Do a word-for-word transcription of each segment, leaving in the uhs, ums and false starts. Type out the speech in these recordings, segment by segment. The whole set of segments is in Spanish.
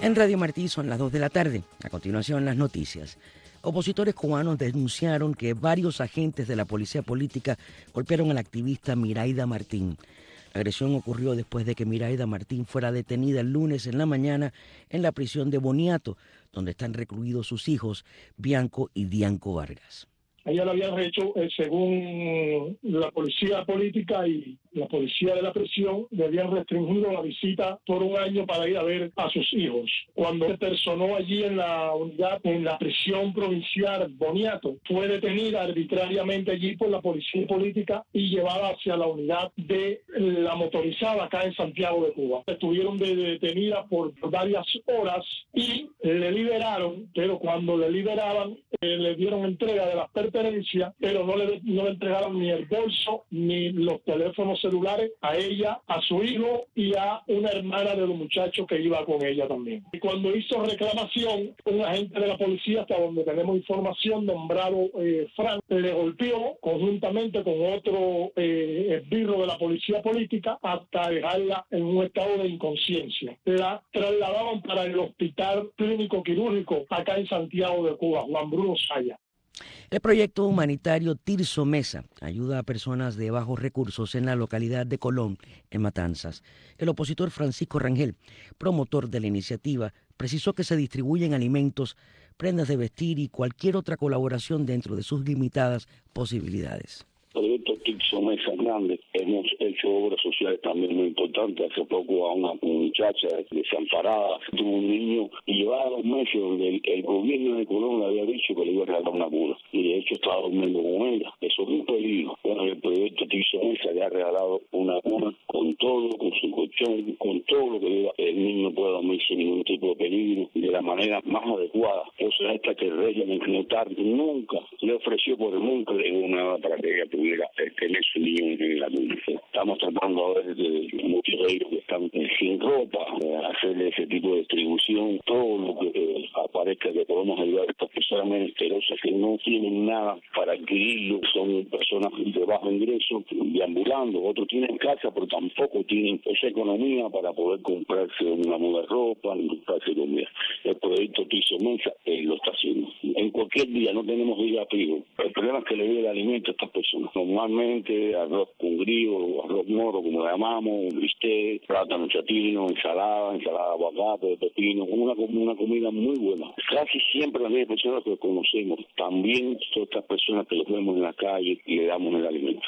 En Radio Martí son las dos de la tarde. A continuación, las noticias. Opositores cubanos denunciaron que varios agentes de la policía política golpearon a la activista Miraida Martín. La agresión ocurrió después de que Miraida Martín fuera detenida el lunes en la mañana en la prisión de Boniato, donde están recluidos sus hijos, Bianco y Dianco Vargas. A ella le habían hecho, eh, según la policía política y la policía de la prisión, le habían restringido la visita por un año para ir a ver a sus hijos. Cuando se personó allí en la unidad, en la prisión provincial Boniato, fue detenida arbitrariamente allí por la policía política y llevada hacia la unidad de la motorizada acá en Santiago de Cuba. Estuvieron de, detenida por varias horas y le liberaron, pero cuando le liberaban, eh, le dieron entrega de las pertenencias, pero no le, no le entregaron ni el bolso ni los teléfonos celulares a ella, a su hijo y a una hermana de los muchachos que iba con ella también. Y cuando hizo reclamación, un agente de la policía, hasta donde tenemos información, nombrado eh, Frank, le golpeó conjuntamente con otro eh, esbirro de la policía política hasta dejarla en un estado de inconsciencia. La trasladaban para el hospital clínico quirúrgico acá en Santiago de Cuba, Juan Bruno Saya. El proyecto humanitario Tirso Mesa ayuda a personas de bajos recursos en la localidad de Colón, en Matanzas. El opositor Francisco Rangel, promotor de la iniciativa, precisó que se distribuyen alimentos, prendas de vestir y cualquier otra colaboración dentro de sus limitadas posibilidades. El proyecto Tirso Mesa Grande, hemos hecho obras sociales también muy importantes. Hace poco a una muchacha desamparada, tuvo un niño y llevaba dos meses donde el, el gobierno de Colón le había dicho que le iba a regalar una cura. Y de hecho estaba durmiendo con ella. Eso es un peligro. Bueno, el proyecto Tirso Mesa le ha regalado una cura con todo, con su colchón, con todo lo que el niño pueda dormir sin ningún tipo de peligro, de la manera más adecuada. Cosa esta que el régimen militar nunca le ofreció, por nunca le dio nada para que ella pudiera tener su niño en la luna. Estamos tratando a ver de muchos de ellos que están sin ropa, hacerle ese tipo de distribución, todo lo que eh, aparezca que podemos ayudar a estas personas menesteresas que no tienen nada para adquirirlo, son personas de bajo ingreso, deambulando, otros tienen casa pero tampoco tienen esa economía para poder comprarse una muda de ropa, ni comprarse comida. El proyecto Tirso Mesa eh, lo está haciendo. En cualquier día no tenemos día frío. El problema es que le dé el alimento a estas personas. Normalmente arroz con grillo, arroz moro, como le llamamos, bistec, plátano chatino, ensalada, ensalada de aguacate, de pepino, una, una comida muy buena. Casi siempre las personas que conocemos, también son estas personas que los vemos en la calle y le damos el alimento.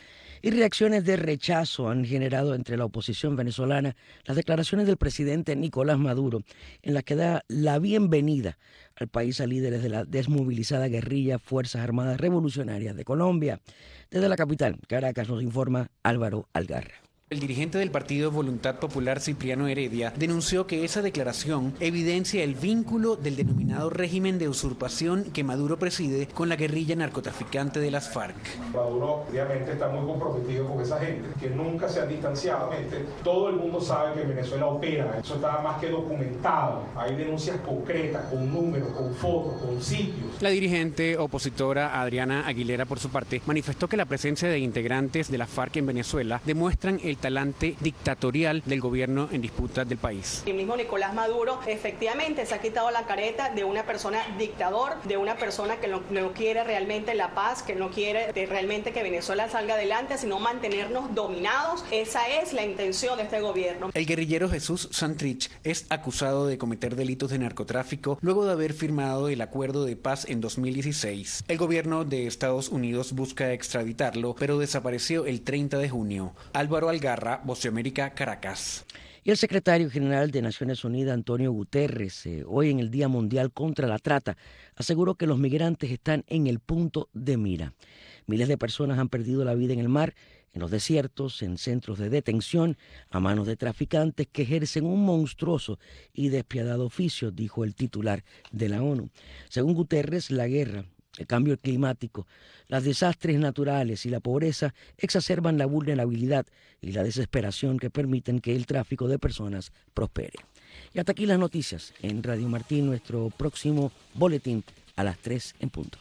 Y reacciones de rechazo han generado entre la oposición venezolana las declaraciones del presidente Nicolás Maduro, en las que da la bienvenida al país a líderes de la desmovilizada guerrilla Fuerzas Armadas Revolucionarias de Colombia. Desde la capital, Caracas, nos informa Álvaro Algarra. El dirigente del Partido Voluntad Popular, Cipriano Heredia, denunció que esa declaración evidencia el vínculo del denominado régimen de usurpación que Maduro preside con la guerrilla narcotraficante de las FARC. Maduro obviamente está muy comprometido con esa gente, que nunca se ha distanciado. Todo el mundo sabe que Venezuela opera, eso está más que documentado. Hay denuncias concretas, con números, con fotos, con sitios. La dirigente opositora Adriana Aguilera, por su parte, manifestó que la presencia de integrantes de la FARC en Venezuela demuestran el talante dictatorial del gobierno en disputa del país. El mismo Nicolás Maduro efectivamente se ha quitado la careta de una persona dictador, de una persona que no, no quiere realmente la paz, que no quiere realmente que Venezuela salga adelante, sino mantenernos dominados. Esa es la intención de este gobierno. El guerrillero Jesús Santrich es acusado de cometer delitos de narcotráfico luego de haber firmado el acuerdo de paz en dos mil dieciséis. El gobierno de Estados Unidos busca extraditarlo, pero desapareció el treinta de junio. Álvaro Algarra, Voz de América, Caracas. Y el secretario general de Naciones Unidas, Antonio Guterres, eh, hoy en el Día Mundial contra la Trata, aseguró que los migrantes están en el punto de mira. Miles de personas han perdido la vida en el mar, en los desiertos, en centros de detención, a manos de traficantes que ejercen un monstruoso y despiadado oficio, dijo el titular de la ONU. Según Guterres, la guerra, el cambio climático, los desastres naturales y la pobreza exacerban la vulnerabilidad y la desesperación que permiten que el tráfico de personas prospere. Y hasta aquí las noticias en Radio Martí, nuestro próximo boletín a las tres en punto.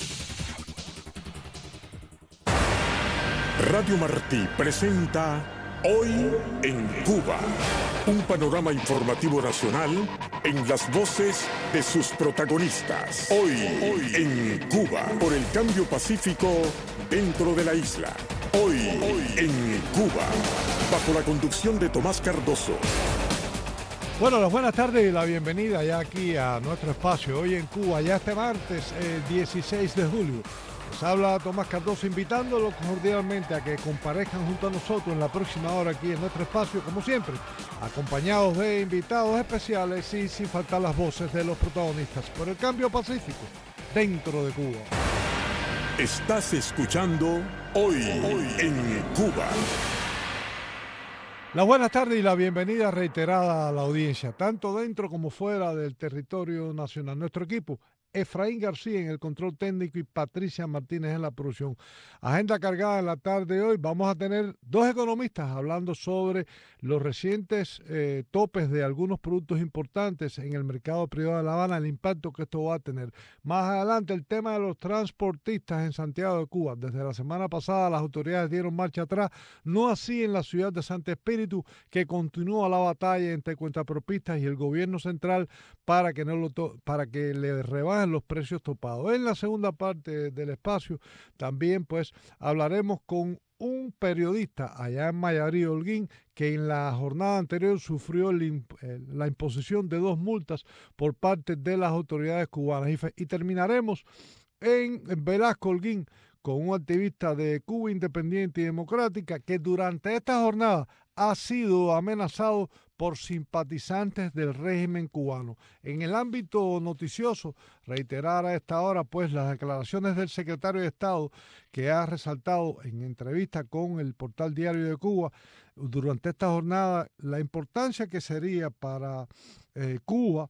Radio Martí presenta Hoy en Cuba, un panorama informativo nacional en las voces de sus protagonistas. Hoy, hoy en Cuba, por el cambio pacífico dentro de la isla. Hoy, hoy en Cuba, bajo la conducción de Tomás Cardoso. Bueno, las buenas tardes y la bienvenida ya aquí a nuestro espacio. Hoy en Cuba, ya este martes, eh, dieciséis de julio. Les habla Tomás Cardoso, invitándolos cordialmente a que comparezcan junto a nosotros en la próxima hora aquí en nuestro espacio, como siempre, acompañados de invitados especiales y sin faltar las voces de los protagonistas por el cambio pacífico dentro de Cuba. Estás escuchando Hoy, hoy en Cuba. La buenas tardes y la bienvenida reiterada a la audiencia, tanto dentro como fuera del territorio nacional. Nuestro equipo, Efraín García en el control técnico y Patricia Martínez en la producción. Agenda cargada en la tarde de hoy. Vamos a tener dos economistas hablando sobre los recientes eh, topes de algunos productos importantes en el mercado privado de La Habana, el impacto que esto va a tener. Más adelante, el tema de los transportistas en Santiago de Cuba. Desde la semana pasada las autoridades dieron marcha atrás, no así en la ciudad de Santo Espíritu, que continúa la batalla entre cuentapropistas y el gobierno central para que, no lo to para que le rebajen los precios topados. En la segunda parte del espacio también pues hablaremos con un periodista allá en Mayarí, Holguín, que en la jornada anterior sufrió el imp la imposición de dos multas por parte de las autoridades cubanas. Y, y terminaremos en Velasco, Holguín, con un activista de Cuba Independiente y Democrática que durante esta jornada ha sido amenazado por simpatizantes del régimen cubano. En el ámbito noticioso, reiterar a esta hora pues las declaraciones del secretario de Estado, que ha resaltado en entrevista con el portal Diario de Cuba durante esta jornada la importancia que sería para eh, Cuba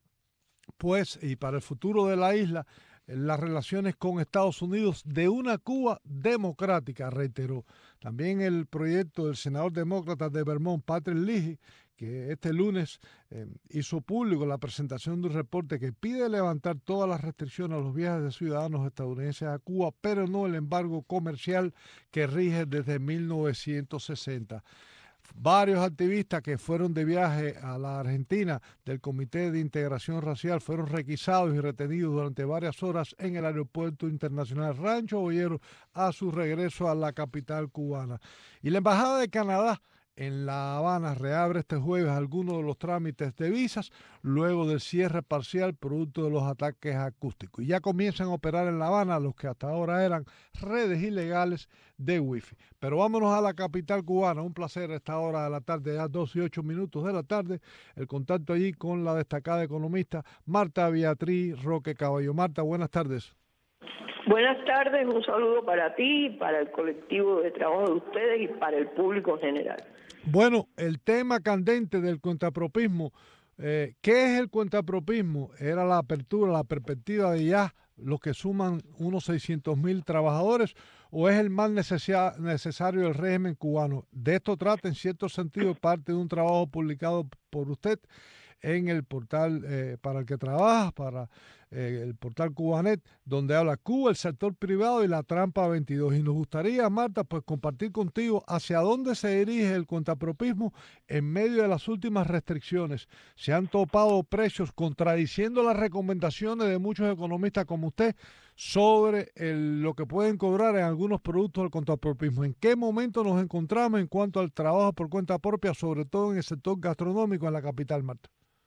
pues y para el futuro de la isla las relaciones con Estados Unidos de una Cuba democrática, reiteró. También el proyecto del senador demócrata de Vermont, Patrick Leahy, que este lunes eh, hizo público la presentación de un reporte que pide levantar todas las restricciones a los viajes de ciudadanos estadounidenses a Cuba, pero no el embargo comercial que rige desde mil novecientos sesenta. Varios activistas que fueron de viaje a la Argentina del Comité de Integración Racial fueron requisados y retenidos durante varias horas en el Aeropuerto Internacional Rancho Boyero a su regreso a la capital cubana. Y la Embajada de Canadá en La Habana reabre este jueves algunos de los trámites de visas luego del cierre parcial producto de los ataques acústicos. Y ya comienzan a operar en La Habana los que hasta ahora eran redes ilegales de wifi. Pero vámonos a la capital cubana. Un placer a esta hora de la tarde, ya doce y ocho minutos de la tarde, el contacto allí con la destacada economista Marta Beatriz Roque Caballo. Marta, buenas tardes. Buenas tardes, un saludo para ti, para el colectivo de trabajo de ustedes y para el público en general. Bueno, el tema candente del cuentapropismo, eh, ¿qué es el cuentapropismo? Era la apertura, la perspectiva de ya los que suman unos seiscientos mil trabajadores, o es el más necesario del régimen cubano. De esto trata en cierto sentido parte de un trabajo publicado por usted en el portal eh, para el que trabaja, para eh, el portal Cubanet, donde habla Cuba, el sector privado y la trampa veintidós. Y nos gustaría, Marta, pues compartir contigo hacia dónde se dirige el cuentapropismo en medio de las últimas restricciones. Se han topado precios contradiciendo las recomendaciones de muchos economistas como usted sobre el, lo que pueden cobrar en algunos productos del cuentapropismo. ¿En qué momento nos encontramos en cuanto al trabajo por cuenta propia, sobre todo en el sector gastronómico en la capital, Marta?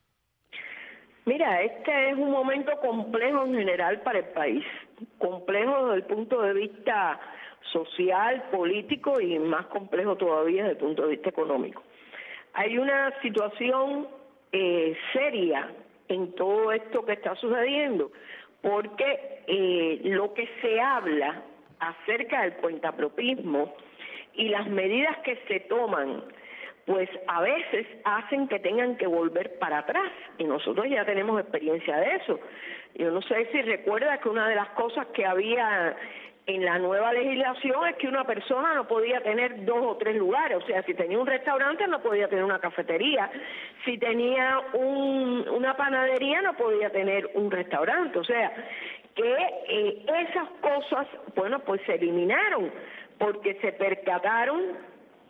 Mira, este es un momento complejo en general para el país, complejo desde el punto de vista social, político y más complejo todavía desde el punto de vista económico. Hay una situación eh, seria en todo esto que está sucediendo, porque eh, lo que se habla acerca del cuentapropismo y las medidas que se toman pues a veces hacen que tengan que volver para atrás, y nosotros ya tenemos experiencia de eso. Yo no sé si recuerdas que una de las cosas que había en la nueva legislación es que una persona no podía tener dos o tres lugares, o sea, si tenía un restaurante no podía tener una cafetería, si tenía un, una panadería no podía tener un restaurante, o sea, que eh, esas cosas, bueno, pues se eliminaron, porque se percataron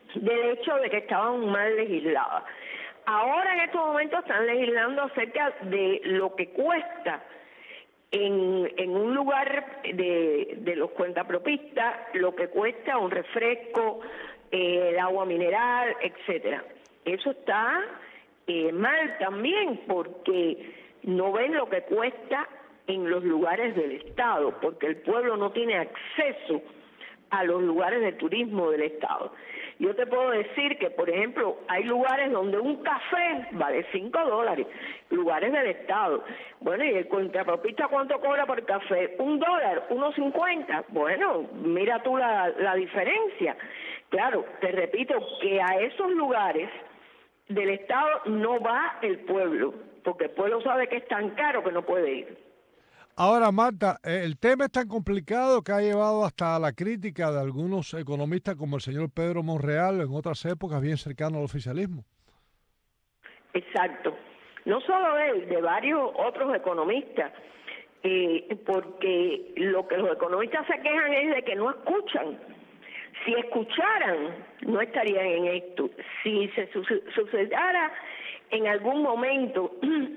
del hecho de que estaban mal legisladas. Ahora en estos momentos están legislando acerca de lo que cuesta en, en un lugar de, de los cuentapropistas, lo que cuesta un refresco, eh, el agua mineral, etcétera. Eso está eh, mal también porque no ven lo que cuesta en los lugares del Estado, porque el pueblo no tiene acceso a los lugares de turismo del Estado. Yo te puedo decir que, por ejemplo, hay lugares donde un café vale cinco dólares, lugares del Estado. Bueno, ¿y el contrapropista cuánto cobra por café? ¿Un dólar? ¿Uno cincuenta? Bueno, mira tú la, la diferencia. Claro, te repito que a esos lugares del Estado no va el pueblo, porque el pueblo sabe que es tan caro que no puede ir. Ahora, Marta, el tema es tan complicado que ha llevado hasta la crítica de algunos economistas como el señor Pedro Monreal, en otras épocas bien cercano al oficialismo. Exacto. No solo él, de varios otros economistas, eh, porque lo que los economistas se quejan es de que no escuchan. Si escucharan, no estarían en esto. Si se sucediera en algún momento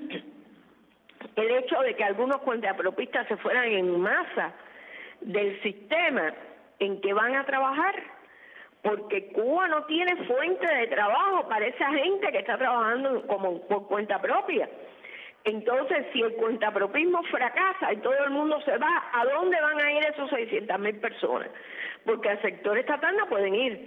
el hecho de que algunos cuentapropistas se fueran en masa del sistema en que van a trabajar, porque Cuba no tiene fuente de trabajo para esa gente que está trabajando como por cuenta propia. Entonces, si el cuentapropismo fracasa y todo el mundo se va, ¿a dónde van a ir esos seiscientas mil personas? Porque al sector estatal no pueden ir.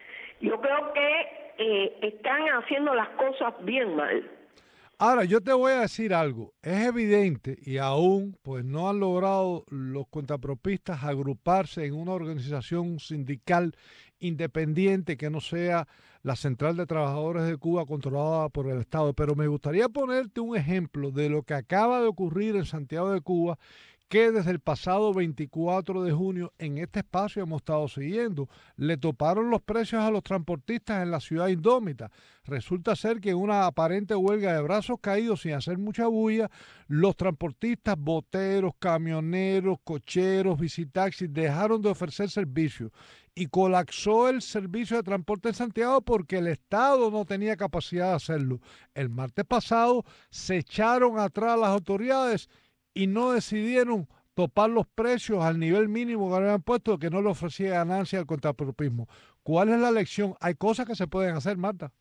Yo creo que eh, están haciendo las cosas bien mal. Ahora, yo te voy a decir algo. Es evidente y aún pues no han logrado los cuentapropistas agruparse en una organización sindical independiente que no sea la Central de Trabajadores de Cuba controlada por el Estado. Pero me gustaría ponerte un ejemplo de lo que acaba de ocurrir en Santiago de Cuba, que desde el pasado veinticuatro de junio en este espacio hemos estado siguiendo. Le toparon los precios a los transportistas en la ciudad indómita. Resulta ser que en una aparente huelga de brazos caídos sin hacer mucha bulla, los transportistas, boteros, camioneros, cocheros, visitaxis dejaron de ofrecer servicio y colapsó el servicio de transporte en Santiago porque el Estado no tenía capacidad de hacerlo. El martes pasado se echaron atrás las autoridades y no decidieron topar los precios al nivel mínimo que habían puesto, que no le ofrecía ganancia al contrapropismo. ¿Cuál es la lección? Hay cosas que se pueden hacer, Marta.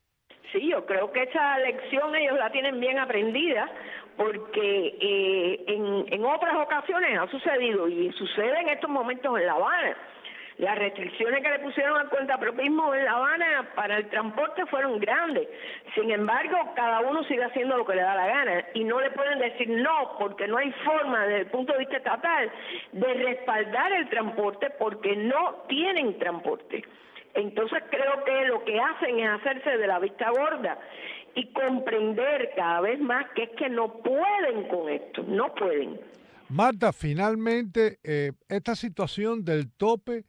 Sí, yo creo que esa lección ellos la tienen bien aprendida, porque eh, en, en otras ocasiones ha sucedido y sucede en estos momentos en La Habana. Las restricciones que le pusieron al cuentapropismo en La Habana para el transporte fueron grandes. Sin embargo, cada uno sigue haciendo lo que le da la gana y no le pueden decir no, porque no hay forma desde el punto de vista estatal de respaldar el transporte porque no tienen transporte. Entonces creo que lo que hacen es hacerse de la vista gorda y comprender cada vez más que es que no pueden con esto, no pueden. Marta, finalmente eh, esta situación del tope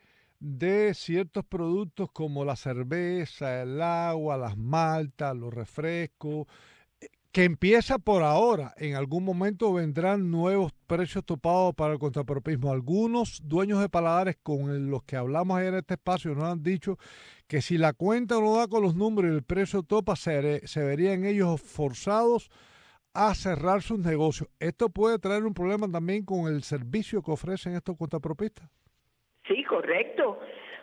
de ciertos productos como la cerveza, el agua, las maltas, los refrescos, que empieza por ahora. En algún momento vendrán nuevos precios topados para el contrapropismo. Algunos dueños de paladares con los que hablamos ayer en este espacio nos han dicho que si la cuenta no da con los números y el precio topa, se, se verían ellos forzados a cerrar sus negocios. ¿Esto puede traer un problema también con el servicio que ofrecen estos contrapropistas? Sí, correcto,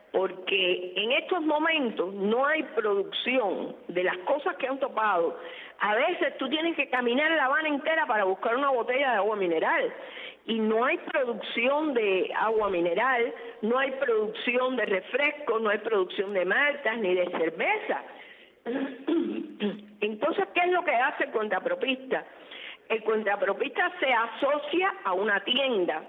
porque en estos momentos no hay producción de las cosas que han topado. A veces tú tienes que caminar La Habana entera para buscar una botella de agua mineral y no hay producción de agua mineral, no hay producción de refresco, no hay producción de maltas ni de cerveza. Entonces, ¿qué es lo que hace el contrapropista? El contrapropista se asocia a una tienda.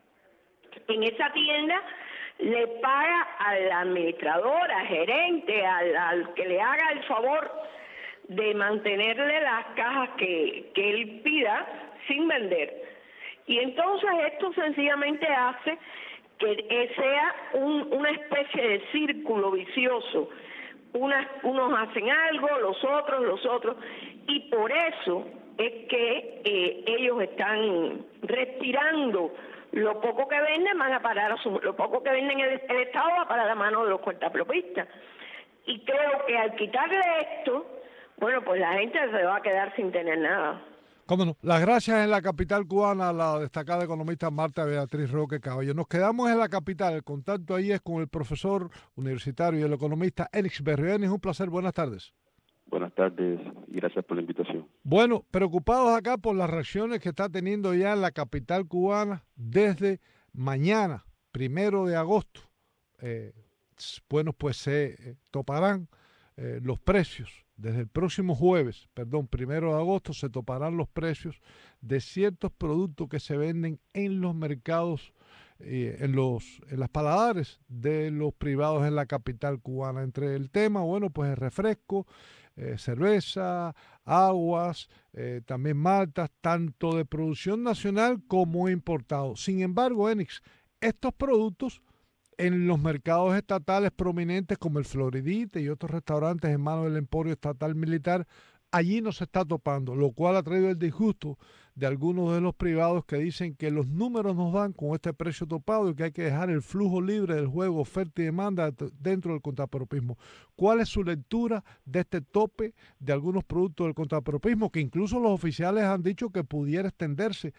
En esa tienda le paga al administrador, al gerente, al, al que le haga el favor de mantenerle las cajas que, que él pida sin vender. Y entonces esto sencillamente hace que sea un, una especie de círculo vicioso. Unas, unos hacen algo, los otros, los otros, y por eso es que eh, ellos están respirando. Lo poco que venden van a parar a su, lo poco que venden el, el Estado va a parar a la mano de los cuentapropistas. Y creo que al quitarle esto, bueno, pues la gente se va a quedar sin tener nada. Cómo no. Las gracias en la capital cubana a la destacada economista Marta Beatriz Roque Caballo. Nos quedamos en la capital. El contacto ahí es con el profesor universitario y el economista Enix Berrio. Enix, un placer. Buenas tardes. Buenas tardes y gracias por la invitación. Bueno, preocupados acá por las reacciones que está teniendo ya en la capital cubana desde mañana, primero de agosto. Eh, bueno, pues se eh, toparán eh, los precios. Desde el próximo jueves, perdón, primero de agosto, se toparán los precios de ciertos productos que se venden en los mercados, eh, en los en las paladares de los privados en la capital cubana. Entre el tema, bueno, pues el refresco, eh, cerveza, aguas, eh, también maltas, tanto de producción nacional como importado. Sin embargo, Enix, estos productos en los mercados estatales prominentes como el Floridita y otros restaurantes en manos del Emporio Estatal Militar, allí no se está topando, lo cual ha traído el disgusto de algunos de los privados que dicen que los números nos dan con este precio topado y que hay que dejar el flujo libre del juego oferta y demanda dentro del contrapropismo. ¿Cuál es su lectura de este tope de algunos productos del contrapropismo que incluso los oficiales han dicho que pudiera extenderse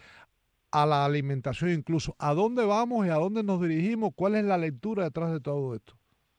a la alimentación incluso? ¿A dónde vamos y a dónde nos dirigimos? ¿Cuál es la lectura detrás de todo esto?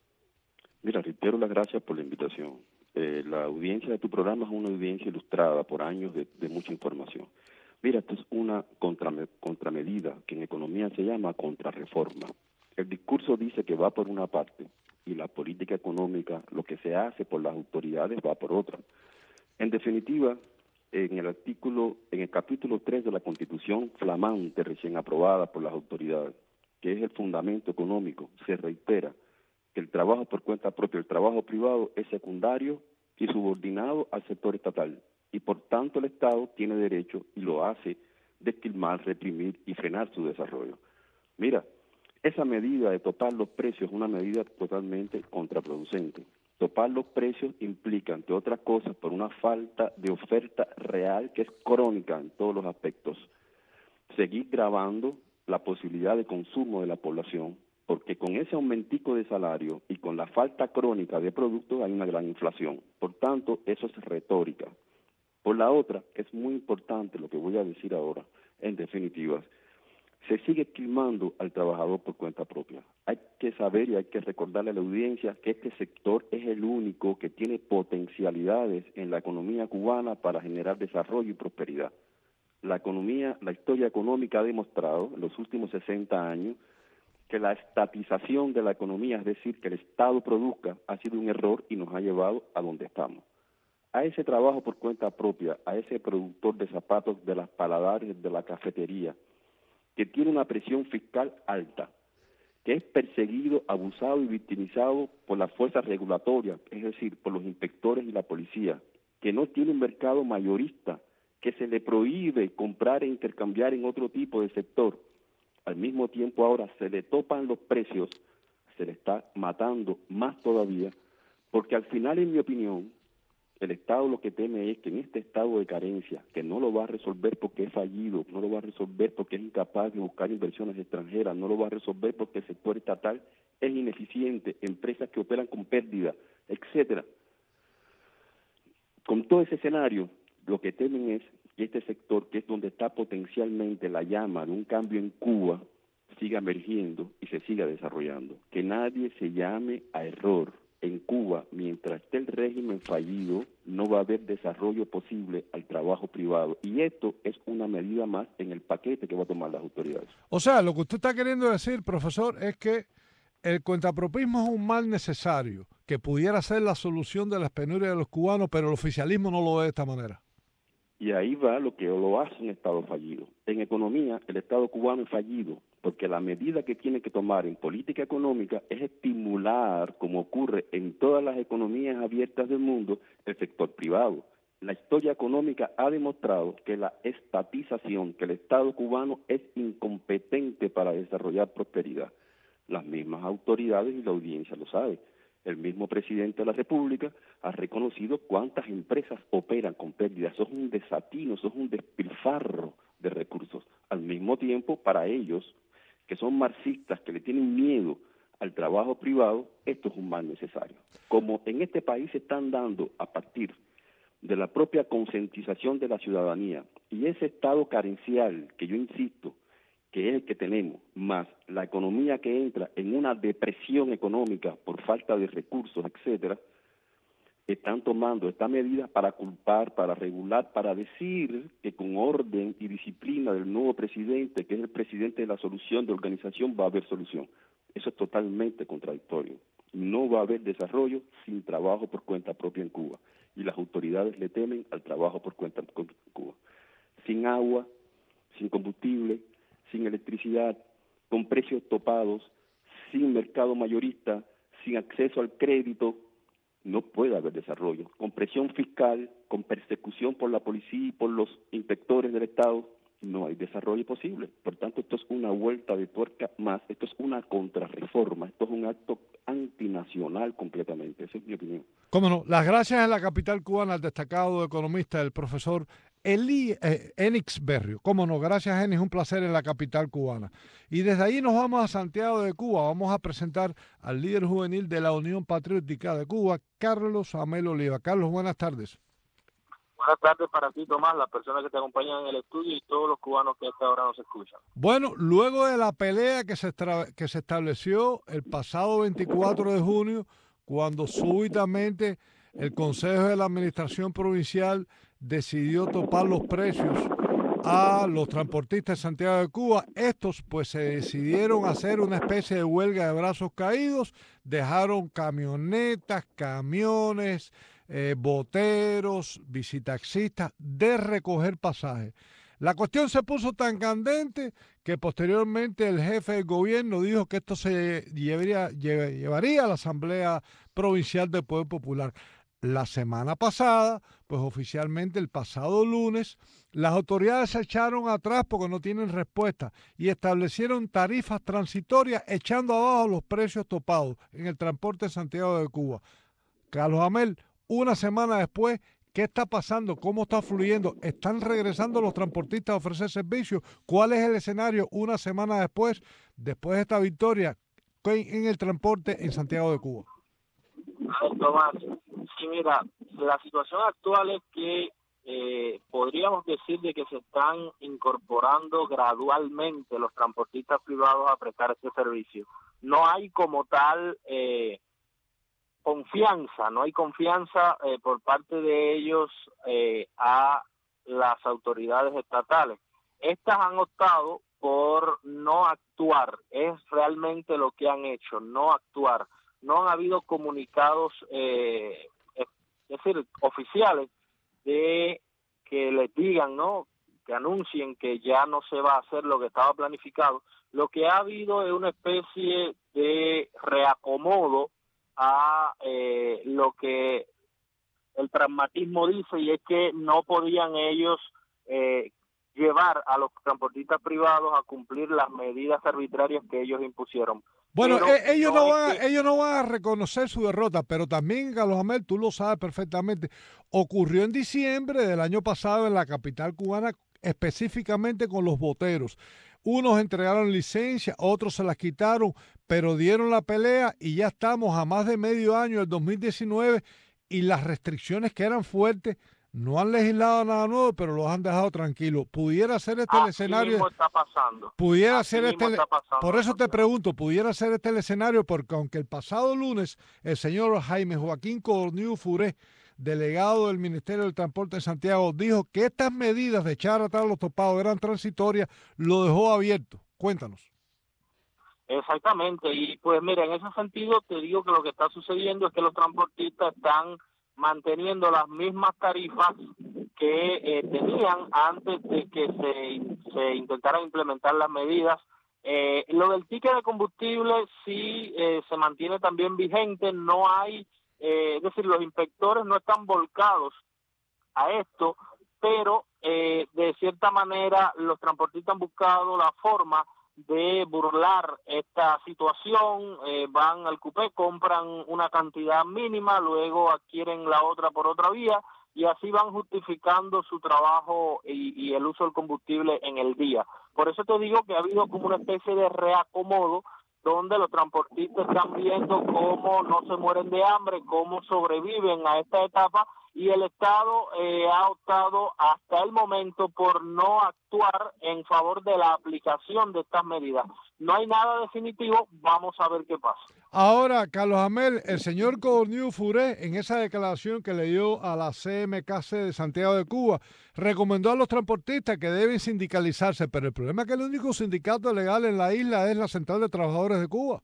Mira, reitero las gracias por la invitación. Eh, la audiencia de tu programa es una audiencia ilustrada por años de, de mucha información. Mira, esto es una contrame, contramedida que en economía se llama contrarreforma. El discurso dice que va por una parte y la política económica, lo que se hace por las autoridades, va por otra. En definitiva, en el artículo, en el capítulo tres de la Constitución flamante recién aprobada por las autoridades, que es el fundamento económico, se reitera que el trabajo por cuenta propia, el trabajo privado es secundario y subordinado al sector estatal, y por tanto el Estado tiene derecho, y lo hace, de esquilmar, reprimir y frenar su desarrollo. Mira, esa medida de topar los precios es una medida totalmente contraproducente. Topar los precios implica, entre otras cosas, por una falta de oferta real que es crónica en todos los aspectos, seguir gravando la posibilidad de consumo de la población, porque con ese aumentico de salario y con la falta crónica de productos hay una gran inflación. Por tanto, eso es retórica. Por la otra, es muy importante lo que voy a decir ahora, en definitiva, se sigue esquilmando al trabajador por cuenta propia. Hay que saber y hay que recordarle a la audiencia que este sector es el único que tiene potencialidades en la economía cubana para generar desarrollo y prosperidad. La economía, la historia económica ha demostrado en los últimos sesenta años que la estatización de la economía, es decir, que el Estado produzca, ha sido un error y nos ha llevado a donde estamos. A ese trabajo por cuenta propia, a ese productor de zapatos de las paladares de la cafetería, que tiene una presión fiscal alta, que es perseguido, abusado y victimizado por las fuerzas regulatorias, es decir, por los inspectores y la policía, que no tiene un mercado mayorista, que se le prohíbe comprar e intercambiar en otro tipo de sector. Al mismo tiempo ahora se le topan los precios, se le está matando más todavía, porque al final, en mi opinión, el Estado lo que teme es que en este estado de carencia, que no lo va a resolver porque es fallido, no lo va a resolver porque es incapaz de buscar inversiones extranjeras, no lo va a resolver porque el sector estatal es ineficiente, empresas que operan con pérdida, etcétera. Con todo ese escenario, lo que temen es que este sector, que es donde está potencialmente la llama de un cambio en Cuba, siga emergiendo y se siga desarrollando. Que nadie se llame a error. En Cuba, mientras esté el régimen fallido, no va a haber desarrollo posible al trabajo privado. Y esto es una medida más en el paquete que va a tomar las autoridades. O sea, lo que usted está queriendo decir, profesor, es que el cuentapropismo es un mal necesario, que pudiera ser la solución de las penurias de los cubanos, pero el oficialismo no lo ve de esta manera. Y ahí va lo que lo hace un Estado fallido. En economía, el Estado cubano es fallido, porque la medida que tiene que tomar en política económica es estimular, como ocurre en todas las economías abiertas del mundo, el sector privado. La historia económica ha demostrado que la estatización, que el Estado cubano es incompetente para desarrollar prosperidad. Las mismas autoridades y la audiencia lo sabe. El mismo presidente de la República ha reconocido cuántas empresas operan con pérdidas. Eso es un desatino, eso es un despilfarro de recursos. Al mismo tiempo, para ellos, que son marxistas, que le tienen miedo al trabajo privado, esto es un mal necesario. Como en este país se están dando a partir de la propia concientización de la ciudadanía y ese estado carencial que yo insisto que es el que tenemos, más la economía que entra en una depresión económica por falta de recursos, etcétera, están tomando esta medida para culpar, para regular, para decir que con orden y disciplina del nuevo presidente, que es el presidente de la solución de organización, va a haber solución. Eso es totalmente contradictorio. No va a haber desarrollo sin trabajo por cuenta propia en Cuba. Y las autoridades le temen al trabajo por cuenta en Cuba. Sin agua, sin combustible, sin electricidad, con precios topados, sin mercado mayorista, sin acceso al crédito, no puede haber desarrollo. Con presión fiscal, con persecución por la policía y por los inspectores del Estado, no hay desarrollo posible. Por tanto, esto es una vuelta de tuerca más, esto es una contrarreforma, esto es un acto antinacional completamente. Esa es mi opinión. Cómo no, las gracias en la capital cubana al destacado economista, el profesor Eli, eh, Enix Berrio. Cómo no, gracias Enix, un placer en la capital cubana. Y desde ahí nos vamos a Santiago de Cuba, vamos a presentar al líder juvenil de la Unión Patriótica de Cuba, Carlos Amel Oliva. Carlos, buenas tardes. Buenas tardes para ti, Tomás, las personas que te acompañan en el estudio y todos los cubanos que a esta hora nos escuchan. Bueno, luego de la pelea que se, que se estableció el pasado veinticuatro de junio, cuando súbitamente el Consejo de la Administración Provincial decidió topar los precios a los transportistas de Santiago de Cuba, estos pues se decidieron hacer una especie de huelga de brazos caídos, dejaron camionetas, camiones, eh, boteros, visitaxistas de recoger pasajes. La cuestión se puso tan candente que posteriormente el jefe del gobierno dijo que esto se llevaría, llevaría a la Asamblea Provincial del Poder Popular. La semana pasada, pues oficialmente el pasado lunes, las autoridades se echaron atrás porque no tienen respuesta y establecieron tarifas transitorias echando abajo los precios topados en el transporte de Santiago de Cuba. Carlos Amel, una semana después, ¿qué está pasando? ¿Cómo está fluyendo? ¿Están regresando los transportistas a ofrecer servicios? ¿Cuál es el escenario una semana después, después de esta victoria en el transporte en Santiago de Cuba? Tomás, sí, mira, la situación actual es que eh, podríamos decir de que se están incorporando gradualmente los transportistas privados a prestar este servicio. No hay como tal eh, confianza, no hay confianza eh, por parte de ellos eh, a las autoridades estatales. Estas han optado por no actuar, es realmente lo que han hecho, no actuar. No han habido comunicados, eh, es decir, oficiales de que les digan, ¿no?, que anuncien que ya no se va a hacer lo que estaba planificado. Lo que ha habido es una especie de reacomodo a eh, lo que el pragmatismo dice, y es que no podían ellos eh, llevar a los transportistas privados a cumplir las medidas arbitrarias que ellos impusieron. Bueno, pero eh, ellos, no no van, que... ellos no van a reconocer su derrota, pero también, Carlos Amel, tú lo sabes perfectamente, ocurrió en diciembre del año pasado en la capital cubana, específicamente con los boteros. Unos entregaron licencia, otros se las quitaron, pero dieron la pelea y ya estamos a más de medio año del dos mil diecinueve y las restricciones que eran fuertes no han legislado nada nuevo, pero los han dejado tranquilos. Pudiera ser este el escenario. Mismo está pasando. Pudiera Así ser este. Está pasando. Por eso te pregunto, pudiera ser este el escenario, porque aunque el pasado lunes el señor Jaime Joaquín Corniu Furé, delegado del Ministerio del Transporte de Santiago, dijo que estas medidas de echar atrás los topados eran transitorias, lo dejó abierto. Cuéntanos. Exactamente, y pues mira, en ese sentido te digo que lo que está sucediendo es que los transportistas están manteniendo las mismas tarifas que eh, tenían antes de que se, se intentaran implementar las medidas. Eh, lo del ticket de combustible sí eh, se mantiene también vigente, no hay, eh, es decir, los inspectores no están volcados a esto, pero eh, de cierta manera los transportistas han buscado la forma de burlar esta situación, eh, van al cupé, compran una cantidad mínima, luego adquieren la otra por otra vía y así van justificando su trabajo y, y el uso del combustible en el día. Por eso te digo que ha habido como una especie de reacomodo, donde los transportistas están viendo cómo no se mueren de hambre, cómo sobreviven a esta etapa, y el Estado eh, ha optado hasta el momento por no actuar en favor de la aplicación de estas medidas. No hay nada definitivo, vamos a ver qué pasa. Ahora, Carlos Amel, el señor Corniu Furé, en esa declaración que le dio a la C M K C de Santiago de Cuba, recomendó a los transportistas que deben sindicalizarse, pero el problema es que el único sindicato legal en la isla es la Central de Trabajadores de Cuba.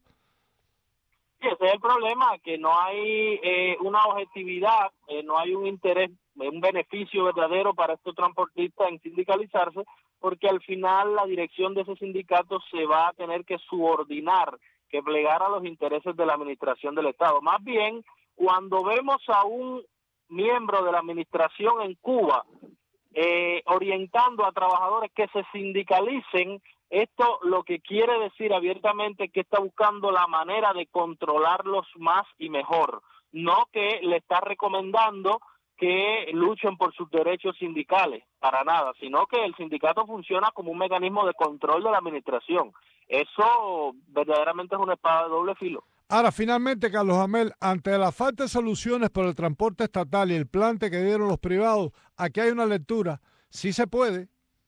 Sí, ese es el problema, que no hay eh, una objetividad, eh, no hay un interés, un beneficio verdadero para estos transportistas en sindicalizarse, porque al final la dirección de ese sindicato se va a tener que subordinar, que plegar a los intereses de la administración del Estado. Más bien, cuando vemos a un miembro de la administración en Cuba eh, orientando a trabajadores que se sindicalicen, esto lo que quiere decir abiertamente es que está buscando la manera de controlarlos más y mejor, no que le está recomendando que luchen por sus derechos sindicales, para nada, sino que el sindicato funciona como un mecanismo de control de la administración. Eso verdaderamente es una espada de doble filo. Ahora, finalmente, Carlos Amel, ante la falta de soluciones por el transporte estatal y el plante que dieron los privados, aquí hay una lectura. Sí se puede.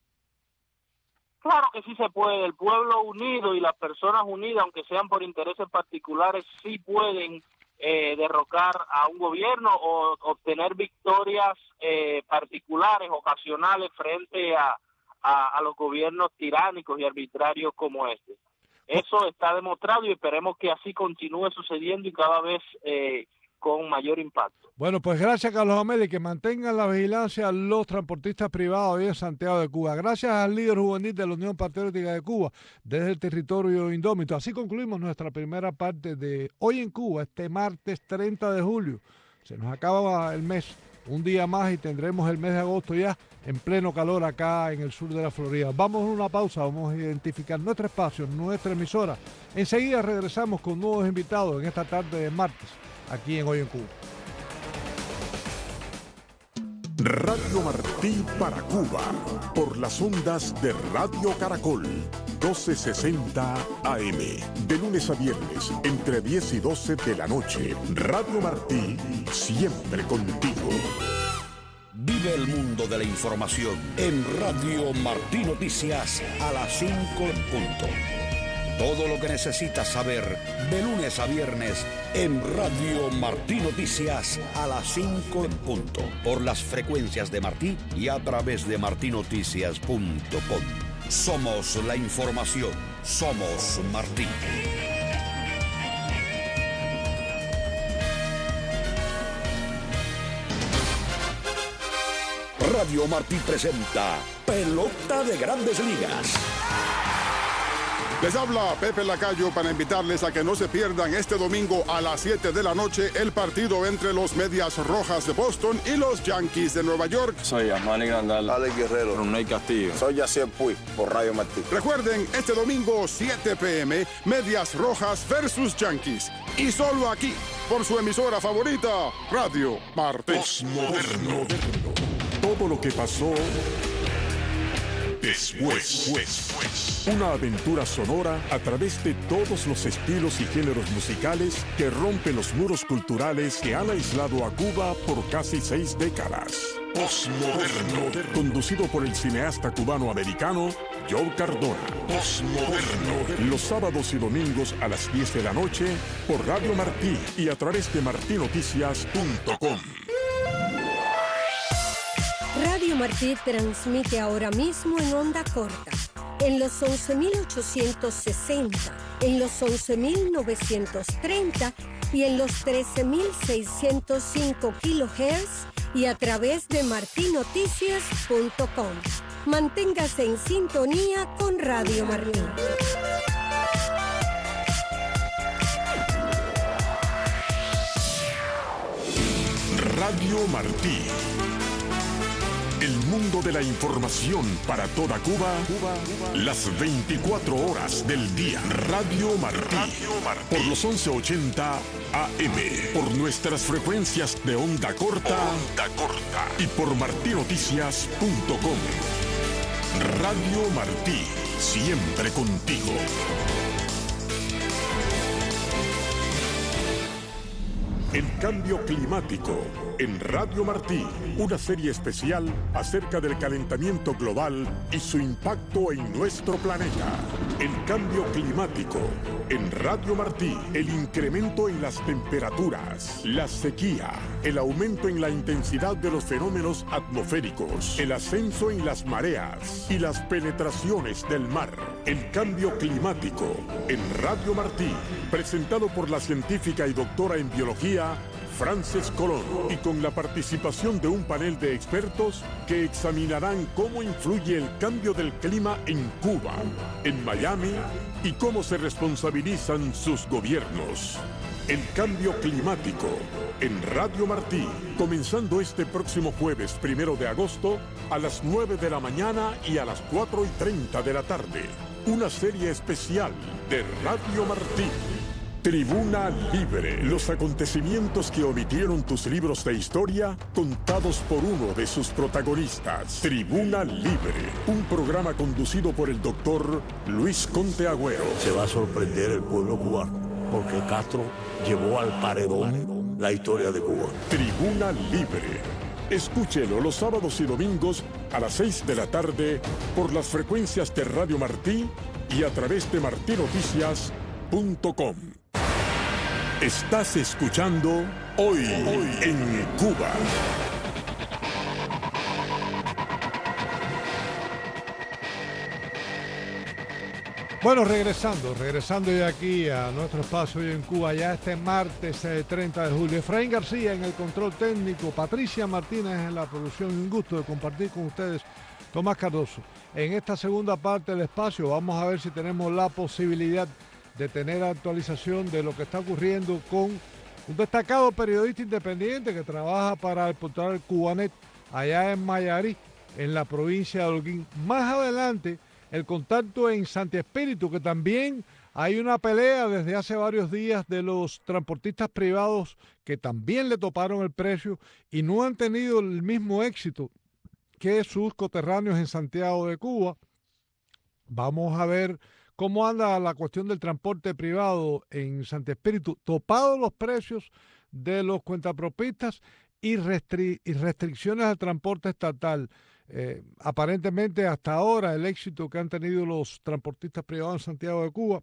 Claro que sí se puede. El pueblo unido y las personas unidas, aunque sean por intereses particulares, sí pueden eh, derrocar a un gobierno o obtener victorias eh, particulares, ocasionales, frente a, a, a los gobiernos tiránicos y arbitrarios como este. Eso está demostrado y esperemos que así continúe sucediendo y cada vez eh, con mayor impacto. Bueno, pues gracias, Carlos Amel, y que mantengan la vigilancia los transportistas privados ahí en Santiago de Cuba. Gracias al líder juvenil de la Unión Patriótica de Cuba desde el territorio indómito. Así concluimos nuestra primera parte de Hoy en Cuba, este martes treinta de julio. Se nos acaba el mes, un día más, y tendremos el mes de agosto ya en pleno calor acá en el sur de la Florida. Vamos a una pausa, vamos a identificar nuestro espacio, nuestra emisora. Enseguida regresamos con nuevos invitados en esta tarde de martes, aquí en Hoy en Cuba. Radio Martí para Cuba, por las ondas de Radio Caracol, doce sesenta A M, de lunes a viernes, entre diez y doce de la noche. Radio Martí, siempre contigo. Vive el mundo de la información en Radio Martí Noticias a las cinco en punto. Todo lo que necesitas saber de lunes a viernes en Radio Martí Noticias a las cinco en punto. Por las frecuencias de Martí y a través de martí noticias punto com. Somos la información. Somos Martí. Radio Martí presenta Pelota de Grandes Ligas. Les habla Pepe Lacayo para invitarles a que no se pierdan este domingo a las siete de la noche el partido entre los Medias Rojas de Boston y los Yankees de Nueva York. Soy Armani Grandal, Alex Guerrero, Roney Castillo. Soy Yacier Puig por Radio Martí. Recuerden, este domingo siete p m Medias Rojas versus Yankees. Y solo aquí, por su emisora favorita, Radio Martí. Postmoderno. Todo lo que pasó después. después. Una aventura sonora a través de todos los estilos y géneros musicales que rompen los muros culturales que han aislado a Cuba por casi seis décadas. Postmoderno. Conducido por el cineasta cubano-americano Joe Cardona. Postmoderno. Los sábados y domingos a las diez de la noche por Radio Martí y a través de martí noticias punto com. Radio Martí transmite ahora mismo en onda corta, en los once mil ochocientos sesenta, en los once mil novecientos treinta y en los trece mil seiscientos cinco kilohertz y a través de martí noticias punto com. Manténgase en sintonía con Radio Martí. Radio Martí. El mundo de la información para toda Cuba, Cuba, Cuba. Las veinticuatro horas del día. Radio Martí. Radio Martí. Por los once ochenta A M. Por nuestras frecuencias de onda corta. Onda corta. Y por martí noticias punto com. Radio Martí. Siempre contigo. El cambio climático en Radio Martí, una serie especial acerca del calentamiento global y su impacto en nuestro planeta. El cambio climático en Radio Martí, el incremento en las temperaturas, la sequía, el aumento en la intensidad de los fenómenos atmosféricos, el ascenso en las mareas y las penetraciones del mar. El cambio climático en Radio Martí, presentado por la científica y doctora en biología Frances Colón, y con la participación de un panel de expertos que examinarán cómo influye el cambio del clima en Cuba, en Miami, y cómo se responsabilizan sus gobiernos. El cambio climático en Radio Martí, comenzando este próximo jueves primero de agosto a las nueve de la mañana y a las cuatro y treinta de la tarde. Una serie especial de Radio Martí. Tribuna Libre. Los acontecimientos que omitieron tus libros de historia, contados por uno de sus protagonistas. Tribuna Libre. Un programa conducido por el doctor Luis Conte Agüero. Se va a sorprender el pueblo cubano, porque Castro llevó al paredón la historia de Cuba. Tribuna Libre. Escúchelo los sábados y domingos a las seis de la tarde por las frecuencias de Radio Martí y a través de martí noticias punto com. Estás escuchando Hoy, Hoy en Cuba. Bueno, regresando, regresando de aquí a nuestro espacio Hoy en Cuba, ya este martes eh, treinta de julio. Efraín García en el control técnico, Patricia Martínez en la producción. Un gusto de compartir con ustedes, Tomás Cardoso. En esta segunda parte del espacio vamos a ver si tenemos la posibilidad de tener actualización de lo que está ocurriendo con un destacado periodista independiente que trabaja para el portal Cubanet allá en Mayarí, en la provincia de Holguín. Más adelante, el contacto en Santi Espíritu, que también hay una pelea desde hace varios días de los transportistas privados que también le toparon el precio y no han tenido el mismo éxito que sus coterráneos en Santiago de Cuba. Vamos a ver cómo anda la cuestión del transporte privado en Santi Espíritu, topados los precios de los cuentapropistas y, restri y restricciones al transporte estatal. Eh, aparentemente hasta ahora el éxito que han tenido los transportistas privados en Santiago de Cuba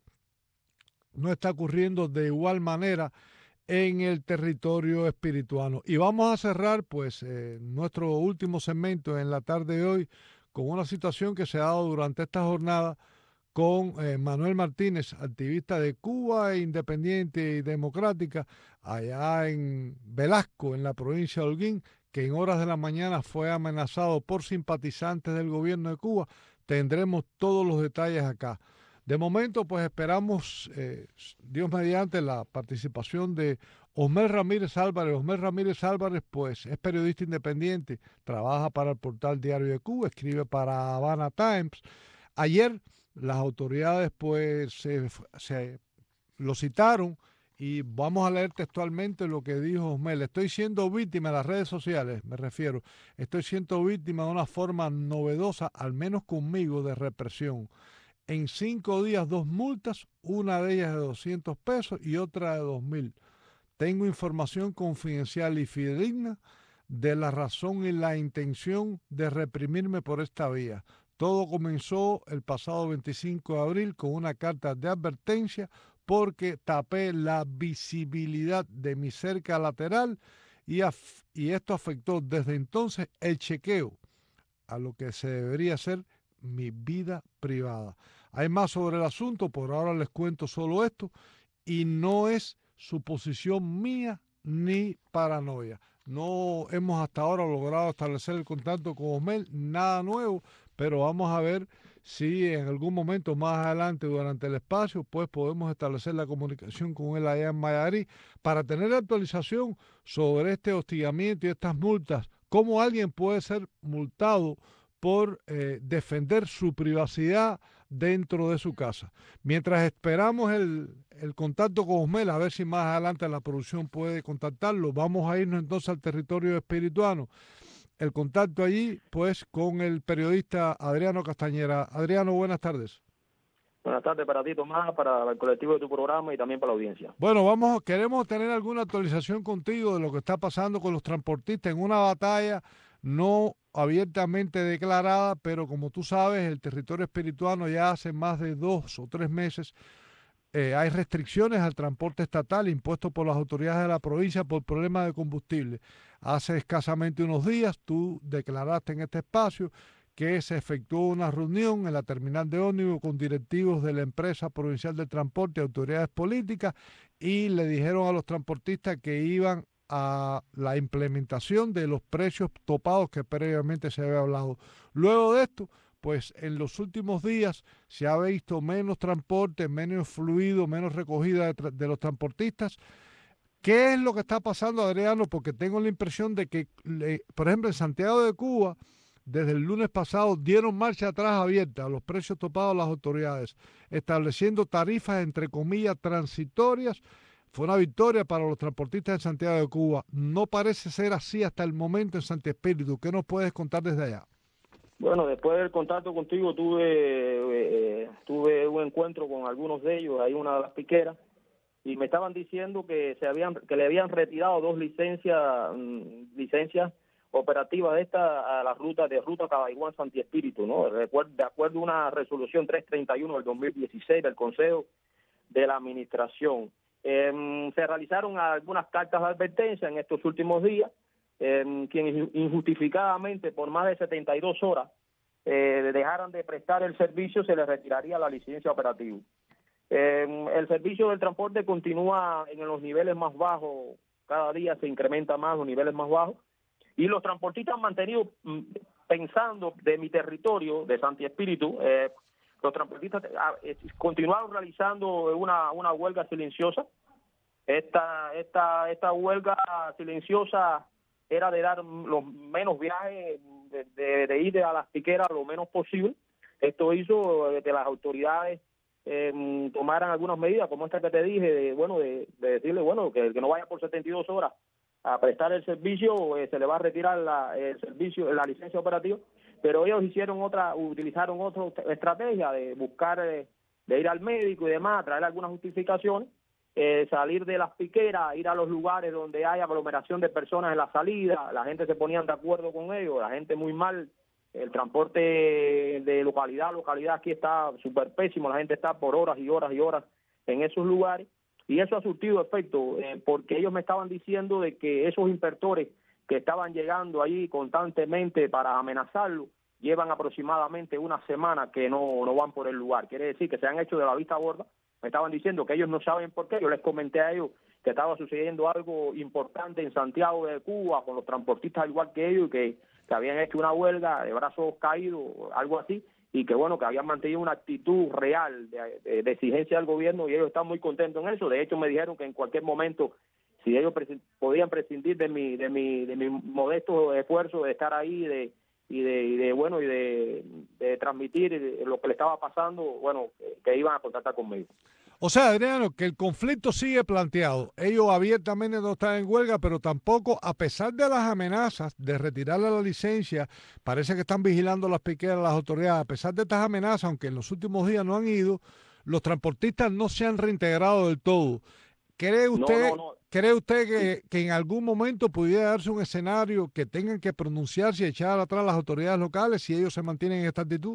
no está ocurriendo de igual manera en el territorio espirituano. Y vamos a cerrar pues eh, nuestro último segmento en la tarde de hoy con una situación que se ha dado durante esta jornada con eh, Manuel Martínez, activista de Cuba Independiente y Democrática, allá en Velasco, en la provincia de Holguín, que en horas de la mañana fue amenazado por simpatizantes del gobierno de Cuba. Tendremos todos los detalles acá. De momento, pues esperamos, eh, Dios mediante, la participación de Osmer Ramírez Álvarez. Osmer Ramírez Álvarez, pues, es periodista independiente, trabaja para el portal Diario de Cuba, escribe para Havana Times. Ayer las autoridades, pues, se, se lo citaron y vamos a leer textualmente lo que dijo Osmer. Estoy siendo víctima en las redes sociales, me refiero. Estoy siendo víctima de una forma novedosa, al menos conmigo, de represión. En cinco días, dos multas, una de ellas de doscientos pesos y otra de dos mil. Tengo información confidencial y fidedigna de la razón y la intención de reprimirme por esta vía. Todo comenzó el pasado veinticinco de abril con una carta de advertencia porque tapé la visibilidad de mi cerca lateral y, y esto afectó desde entonces el chequeo a lo que se debería ser mi vida privada. Hay más sobre el asunto, por ahora les cuento solo esto, y no es suposición mía ni paranoia. No hemos hasta ahora logrado establecer el contacto con Osmer, nada nuevo, pero vamos a ver si en algún momento más adelante durante el espacio pues podemos establecer la comunicación con él allá en Mayarí para tener actualización sobre este hostigamiento y estas multas, cómo alguien puede ser multado por eh, defender su privacidad dentro de su casa. Mientras esperamos el, el contacto con Osmer, a ver si más adelante la producción puede contactarlo, vamos a irnos entonces al territorio espirituano. El contacto allí, pues, con el periodista Adriano Castañera. Adriano, buenas tardes. Buenas tardes para ti, Tomás, para el colectivo de tu programa y también para la audiencia. Bueno, vamos, queremos tener alguna actualización contigo de lo que está pasando con los transportistas en una batalla no abiertamente declarada, pero como tú sabes, el territorio espirituano ya hace más de dos o tres meses eh, hay restricciones al transporte estatal impuesto por las autoridades de la provincia por problemas de combustible. Hace escasamente unos días tú declaraste en este espacio que se efectuó una reunión en la terminal de ómnibus con directivos de la empresa provincial de transporte y autoridades políticas y le dijeron a los transportistas que iban a la implementación de los precios topados que previamente se había hablado. Luego de esto, pues en los últimos días se ha visto menos transporte, menos fluido, menos recogida de, de los transportistas. ¿Qué es lo que está pasando, Adriano? Porque tengo la impresión de que, le, por ejemplo, en Santiago de Cuba, desde el lunes pasado dieron marcha atrás abierta a los precios topados a las autoridades, estableciendo tarifas entre comillas transitorias. Fue una victoria para los transportistas en Santiago de Cuba. No parece ser así hasta el momento en Santi Espíritu. ¿Qué nos puedes contar desde allá? Bueno, después del contacto contigo tuve eh, tuve un encuentro con algunos de ellos, hay una de las piqueras, y me estaban diciendo que se habían que le habían retirado dos licencias licencias operativas de esta a la ruta de ruta Cabaiguán Santi Espíritu, ¿no? De acuerdo a una resolución trescientos treinta y uno del dos mil dieciséis del Consejo de la Administración. Eh, se realizaron algunas cartas de advertencia en estos últimos días, eh, quienes injustificadamente por más de setenta y dos horas eh, dejaran de prestar el servicio, se les retiraría la licencia operativa. Eh, el servicio del transporte continúa en los niveles más bajos, cada día se incrementa más los niveles más bajos, y los transportistas han mantenido, pensando de mi territorio, de Santi Espíritu, eh, los transportistas eh, continuaron realizando una, una huelga silenciosa. Esta, esta, esta huelga silenciosa era de dar los menos viajes, de, de, de ir a las piqueras lo menos posible. Esto hizo que las autoridades eh, tomaran algunas medidas, como esta que te dije, de, bueno, de, de decirle, bueno, que el que no vaya por setenta y dos horas a prestar el servicio, eh, se le va a retirar la, el servicio, la licencia operativa. Pero ellos hicieron otra, utilizaron otra estrategia de buscar, eh, de ir al médico y demás, traer algunas justificaciones, eh, salir de las piqueras, ir a los lugares donde hay aglomeración de personas en la salida, la gente se ponía de acuerdo con ellos, la gente muy mal, el transporte de localidad a localidad aquí está súper pésimo, la gente está por horas y horas y horas en esos lugares, y eso ha surtido efecto, eh, porque ellos me estaban diciendo de que esos inspectores que estaban llegando allí constantemente para amenazarlo, llevan aproximadamente una semana que no, no van por el lugar. Quiere decir que se han hecho de la vista gorda. Me estaban diciendo que ellos no saben por qué. Yo les comenté a ellos que estaba sucediendo algo importante en Santiago de Cuba con los transportistas igual que ellos, que, que habían hecho una huelga de brazos caídos, algo así, y que bueno, que habían mantenido una actitud real de, de, de exigencia del gobierno, y ellos están muy contentos en eso. De hecho, me dijeron que en cualquier momento, si ellos presi- podían prescindir de mi, de mi, de mi modesto esfuerzo de estar ahí, de y de, y de bueno y de, de transmitir lo que le estaba pasando, bueno, que, que iban a contactar conmigo. O sea, Adriano, que el conflicto sigue planteado. Ellos abiertamente no están en huelga, pero tampoco, a pesar de las amenazas de retirarle la licencia, parece que están vigilando las piqueras las autoridades. A pesar de estas amenazas, aunque en los últimos días no han ido, los transportistas no se han reintegrado del todo. ¿Cree usted, no, no, no. ¿cree usted que, que en algún momento pudiera darse un escenario que tengan que pronunciarse y echar atrás las autoridades locales si ellos se mantienen en esta actitud?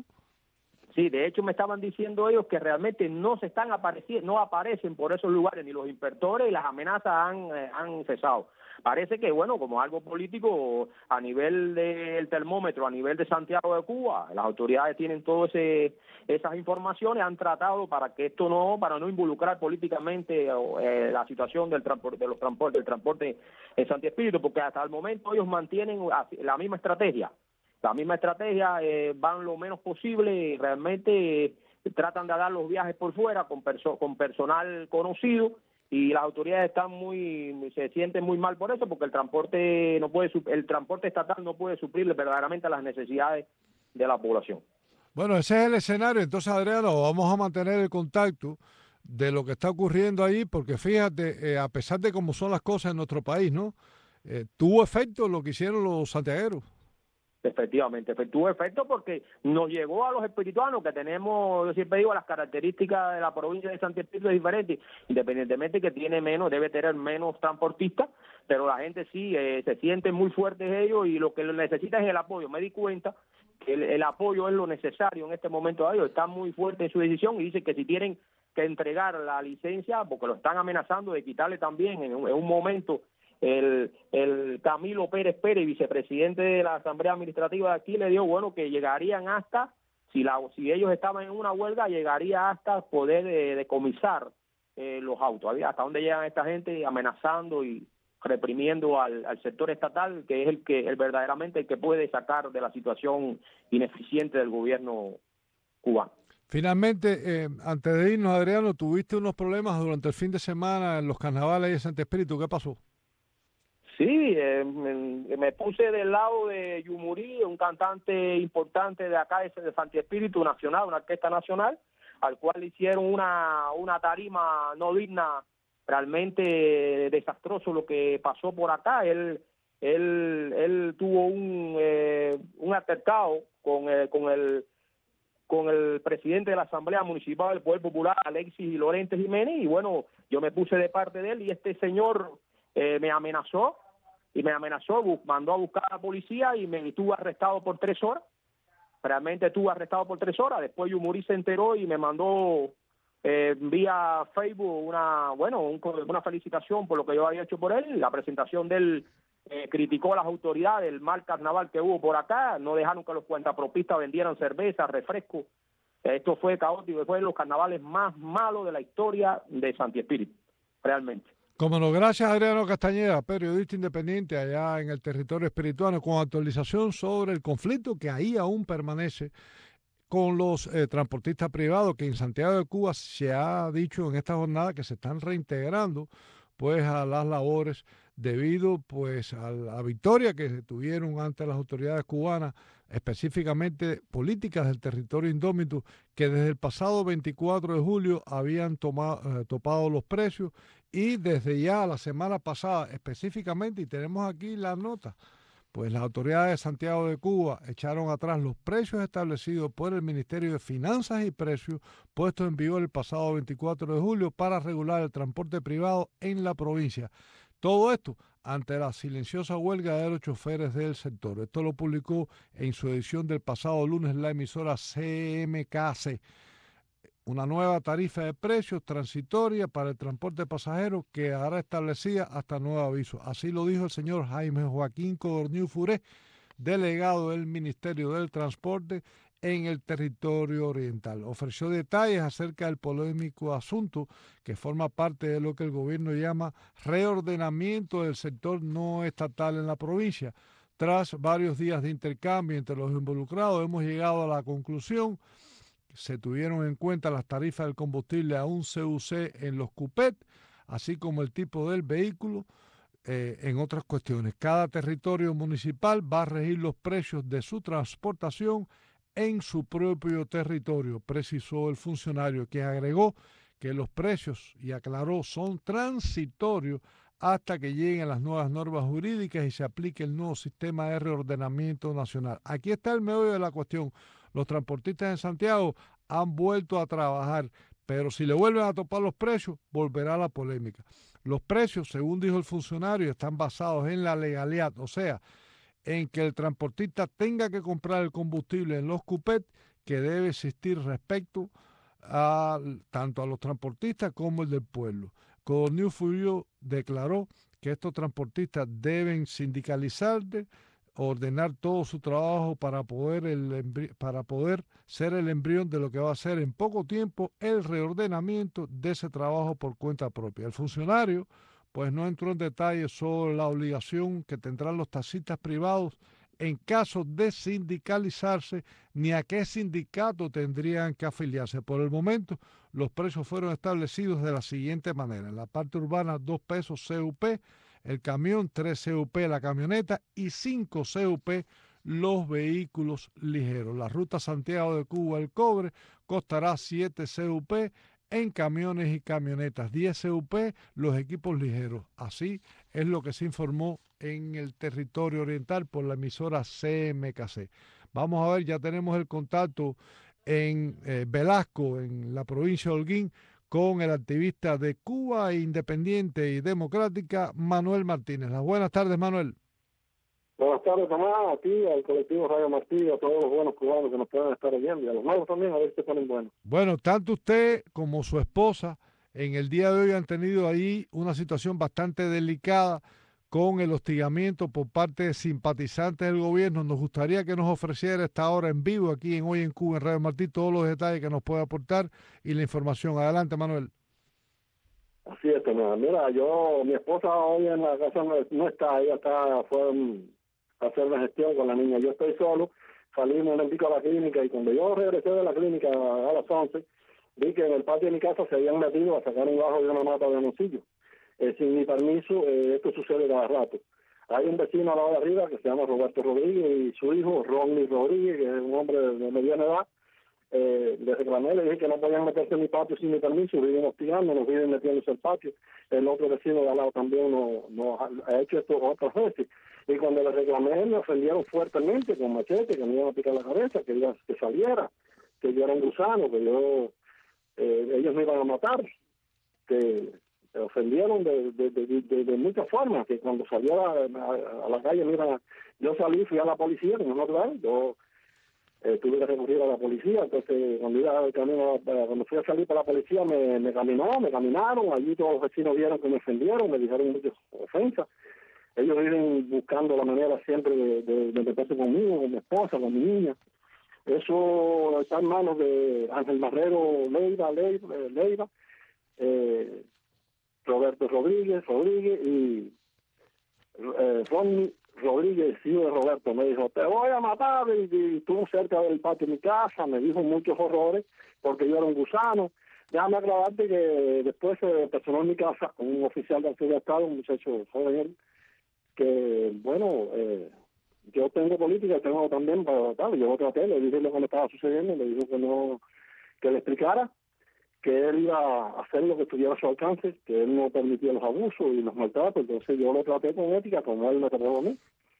Sí, de hecho me estaban diciendo ellos que realmente no se están apareciendo, no aparecen por esos lugares ni los inspectores, y las amenazas han, eh, han cesado. Parece que, bueno, como algo político, a nivel del termómetro, a nivel de Santiago de Cuba, las autoridades tienen todas esas informaciones, han tratado para que esto no, para no involucrar políticamente eh, la situación del transporte, de los transportes, del transporte en Santi Espíritu, porque hasta el momento ellos mantienen la misma estrategia. La misma estrategia, eh, van lo menos posible y realmente eh, tratan de dar los viajes por fuera con, perso- con personal conocido, y las autoridades están muy, se sienten muy mal por eso, porque el transporte no puede, el transporte estatal no puede suplirle verdaderamente a las necesidades de la población. Bueno, ese es el escenario. Entonces, Adriano, vamos a mantener el contacto de lo que está ocurriendo ahí, porque fíjate, eh, a pesar de cómo son las cosas en nuestro país, ¿no? Eh, tuvo efecto lo que hicieron los santiagueros. Efectivamente, tuvo efecto porque nos llegó a los espirituanos que tenemos, yo siempre digo, las características de la provincia de Santi Espíritu es diferente, independientemente que tiene menos, debe tener menos transportistas, pero la gente sí, eh, se sienten muy fuertes ellos y lo que necesitan es el apoyo. Me di cuenta que el, el apoyo es lo necesario en este momento a ellos, están muy fuertes en su decisión y dicen que si tienen que entregar la licencia, porque lo están amenazando de quitarle también en un, en un momento. El, el Camilo Pérez Pérez, vicepresidente de la Asamblea Administrativa de aquí, le dio, bueno, que llegarían hasta, si la si ellos estaban en una huelga, llegaría hasta poder eh, decomisar eh, los autos. Hasta dónde llegan esta gente amenazando y reprimiendo al, al sector estatal, que es el que el verdaderamente el que puede sacar de la situación ineficiente del gobierno cubano. Finalmente, eh, antes de irnos, Adriano, tuviste unos problemas durante el fin de semana en los carnavales de Santi Espíritu. ¿Qué pasó? Sí, eh, me, me puse del lado de Yumurí, un cantante importante de acá, de Santi Espíritu Nacional, una orquesta nacional, al cual le hicieron una, una tarima no digna, realmente desastroso lo que pasó por acá. Él él, él tuvo un, eh, un altercado con, eh, con el con el presidente de la Asamblea Municipal del Poder Popular, Alexis Lorente Jiménez, y bueno, yo me puse de parte de él y este señor eh, me amenazó, y me amenazó, mandó a buscar a la policía y me estuvo arrestado por tres horas. Realmente estuvo arrestado por tres horas. Después Yumurí se enteró y me mandó eh, vía Facebook una, bueno, un, una felicitación por lo que yo había hecho por él. La presentación de él eh, criticó a las autoridades, el mal carnaval que hubo por acá. No dejaron que los cuentapropistas vendieran cerveza, refresco. Esto fue caótico, fue de los carnavales más malos de la historia de Santi Espíritu, realmente. Como no, gracias Adriano Castañeda, periodista independiente allá en el territorio espirituano, con actualización sobre el conflicto que ahí aún permanece con los eh, transportistas privados, que en Santiago de Cuba se ha dicho en esta jornada que se están reintegrando pues a las labores debido pues a la victoria que tuvieron ante las autoridades cubanas, específicamente políticas del territorio indómito, que desde el pasado veinticuatro de julio habían tomado, eh, topado los precios, y desde ya la semana pasada específicamente, y tenemos aquí la nota, pues las autoridades de Santiago de Cuba echaron atrás los precios establecidos por el Ministerio de Finanzas y Precios, puestos en vigor el pasado veinticuatro de julio para regular el transporte privado en la provincia. Todo esto ante la silenciosa huelga de los choferes del sector. Esto lo publicó en su edición del pasado lunes la emisora C M K C. Una nueva tarifa de precios transitoria para el transporte pasajero que hará establecida hasta nuevo aviso. Así lo dijo el señor Jaime Joaquín Codorniu Furé, delegado del Ministerio del Transporte en el territorio oriental. Ofreció detalles acerca del polémico asunto que forma parte de lo que el gobierno llama reordenamiento del sector no estatal en la provincia. Tras varios días de intercambio entre los involucrados, hemos llegado a la conclusión que se tuvieron en cuenta las tarifas del combustible a un C U C en los cupet, así como el tipo del vehículo, eh, en otras cuestiones. Cada territorio municipal va a regir los precios de su transportación en su propio territorio, precisó el funcionario, que agregó que los precios, y aclaró, son transitorios hasta que lleguen las nuevas normas jurídicas y se aplique el nuevo sistema de reordenamiento nacional. Aquí está el meollo de la cuestión. Los transportistas en Santiago han vuelto a trabajar, pero si le vuelven a topar los precios, volverá la polémica. Los precios, según dijo el funcionario, están basados en la legalidad, o sea, en que el transportista tenga que comprar el combustible en los cupet que debe existir respecto a tanto a los transportistas como el del pueblo. Codorniu Furé declaró que estos transportistas deben sindicalizarse, ordenar todo su trabajo para poder, el, para poder ser el embrión de lo que va a ser en poco tiempo el reordenamiento de ese trabajo por cuenta propia. El funcionario pues no entró en detalles sobre la obligación que tendrán los taxistas privados en caso de sindicalizarse, ni a qué sindicato tendrían que afiliarse. Por el momento, los precios fueron establecidos de la siguiente manera. En la parte urbana, dos pesos C U P, el camión, tres C U P la camioneta y cinco C U P los vehículos ligeros. La ruta Santiago de Cuba, el cobre, costará siete C U P en camiones y camionetas, diez C U P los equipos ligeros. Así es lo que se informó en el territorio oriental por la emisora C M K C. Vamos a ver, ya tenemos el contacto en eh, Velasco, en la provincia de Holguín, con el activista de Cuba Independiente y Democrática, Manuel Martínez. Las buenas tardes, Manuel. Buenas tardes, Tomás, a ti, al colectivo Radio Martí, a todos los buenos cubanos que nos puedan estar oyendo, y a los nuevos también, a ver si se ponen buenos. Bueno, tanto usted como su esposa en el día de hoy han tenido ahí una situación bastante delicada con el hostigamiento por parte de simpatizantes del gobierno. Nos gustaría que nos ofreciera esta hora en vivo aquí en Hoy en Cuba, en Radio Martí, todos los detalles que nos puede aportar y la información. Adelante, Manuel. Así es, Tomás. Mira, yo, mi esposa hoy en la casa no, no está, ella está, fue um, a hacer la gestión con la niña. Yo estoy solo, salimos un pico a la clínica y cuando yo regresé de la clínica a las once, vi que en el patio de mi casa se habían metido a sacar un bajo de una mata de moncillo. Eh, sin mi permiso, eh, esto sucede cada rato. Hay un vecino al lado de arriba que se llama Roberto Rodríguez y su hijo, Ronnie Rodríguez, que es un hombre de mediana edad. Eh, le reclamé, le dije que no podían meterse en mi patio sin mi permiso, viven hostigando, nos viven metiéndose al patio. El otro vecino de al lado también nos no, ha hecho esto otras veces. Y cuando le reclamé, me ofendieron fuertemente con machete, que me iban a picar la cabeza, que, iba, que saliera, que yo era un gusano, que yo eh, ellos me iban a matar, que ofendieron de, de, de, de, de muchas formas, que cuando saliera a, a, a la calle, mira, yo salí, fui a la policía, no me acuerdo, yo eh, tuve que recurrir a la policía, entonces cuando iba al camino, cuando fui a salir para la policía, me, me caminó, me caminaron, allí todos los vecinos vieron que me ofendieron, me dijeron muchas ofensas. Ellos viven buscando la manera siempre de, de, de meterse conmigo, con mi esposa, con mi niña. Eso está en manos de Ángel Marrero Leiva, Leiva, Leiva eh, Roberto Rodríguez, Rodríguez y eh, Ronnie Rodríguez, hijo de Roberto, me dijo, te voy a matar, y, y estuvo cerca del patio de mi casa, me dijo muchos horrores, porque yo era un gusano. Déjame aclararte que después se personó en mi casa con un oficial de seguridad de Estado, un muchacho joven, que, bueno, eh, yo tengo política, tengo también para tal, yo lo traté, le dije lo que me estaba sucediendo, le dijo que no, que le explicara, que él iba a hacer lo que estuviera a su alcance, que él no permitía los abusos y los maltratos, entonces yo lo traté con ética, como él me trató a mí,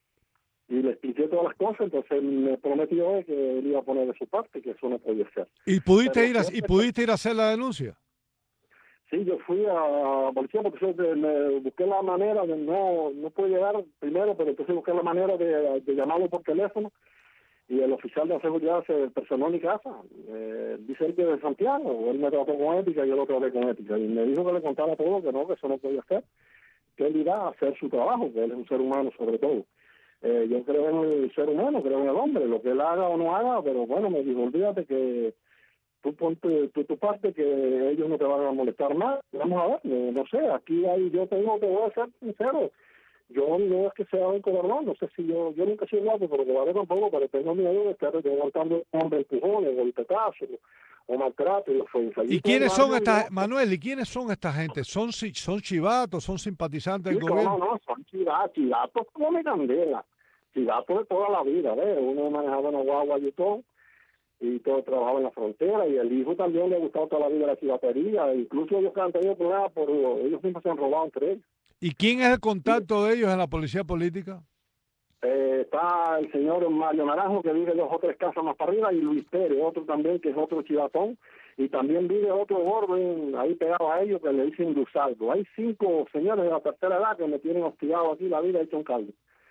y le expliqué todas las cosas, entonces me prometió que él iba a poner de su parte, que eso no podía ser. ¿Y pudiste, ir a, ¿y pudiste ir a hacer la denuncia? Sí, yo fui a la policía porque yo me busqué la manera de no, no pude llegar primero, pero entonces busqué la manera de, de llamarlo por teléfono, y el oficial de seguridad se personó en mi casa. Eh, dice él que de Santiago, él me trató con ética y yo lo traté con ética. Y me dijo que le contara todo, que no, que eso no podía hacer, que él irá a hacer su trabajo, que él es un ser humano sobre todo. Eh, yo creo en el ser humano, creo en el hombre, lo que él haga o no haga, pero bueno, me dijo, olvídate que tú ponte tu, tu parte, que ellos no te van a molestar más. Vamos a ver, eh, no sé, aquí hay, yo tengo que, voy a ser sincero, yo no es que sea un cobardón, no sé si yo, yo nunca he sido guapo, pero cobarde tampoco, pero tengo miedo de estar levantando un hombre empujones, golpetazos, o maltrato y ofensa. ¿Y quiénes son estas, Manuel, y quiénes son esta gente? ¿Son son chivatos, son simpatizantes sí, del gobierno? No, no, son chivatos, chivatos como mi candela, chivatos de toda la vida, ¿ves? Uno manejaba una guagua y todo, y todo trabajaba en la frontera, y el hijo también le ha gustado toda la vida la chivatería, incluso ellos que han tenido problemas, por ellos mismos se han robado entre ellos. ¿Y quién es el contacto de ellos en la policía política? Eh, está el señor Mario Naranjo, que vive dos o tres casas más para arriba, y Luis Pérez, otro también, que es otro chivatón, y también vive otro gordo ahí pegado a ellos, que le dicen Luzardo. Hay cinco señores de la tercera edad que me tienen hostigado aquí la vida hecho un caldo.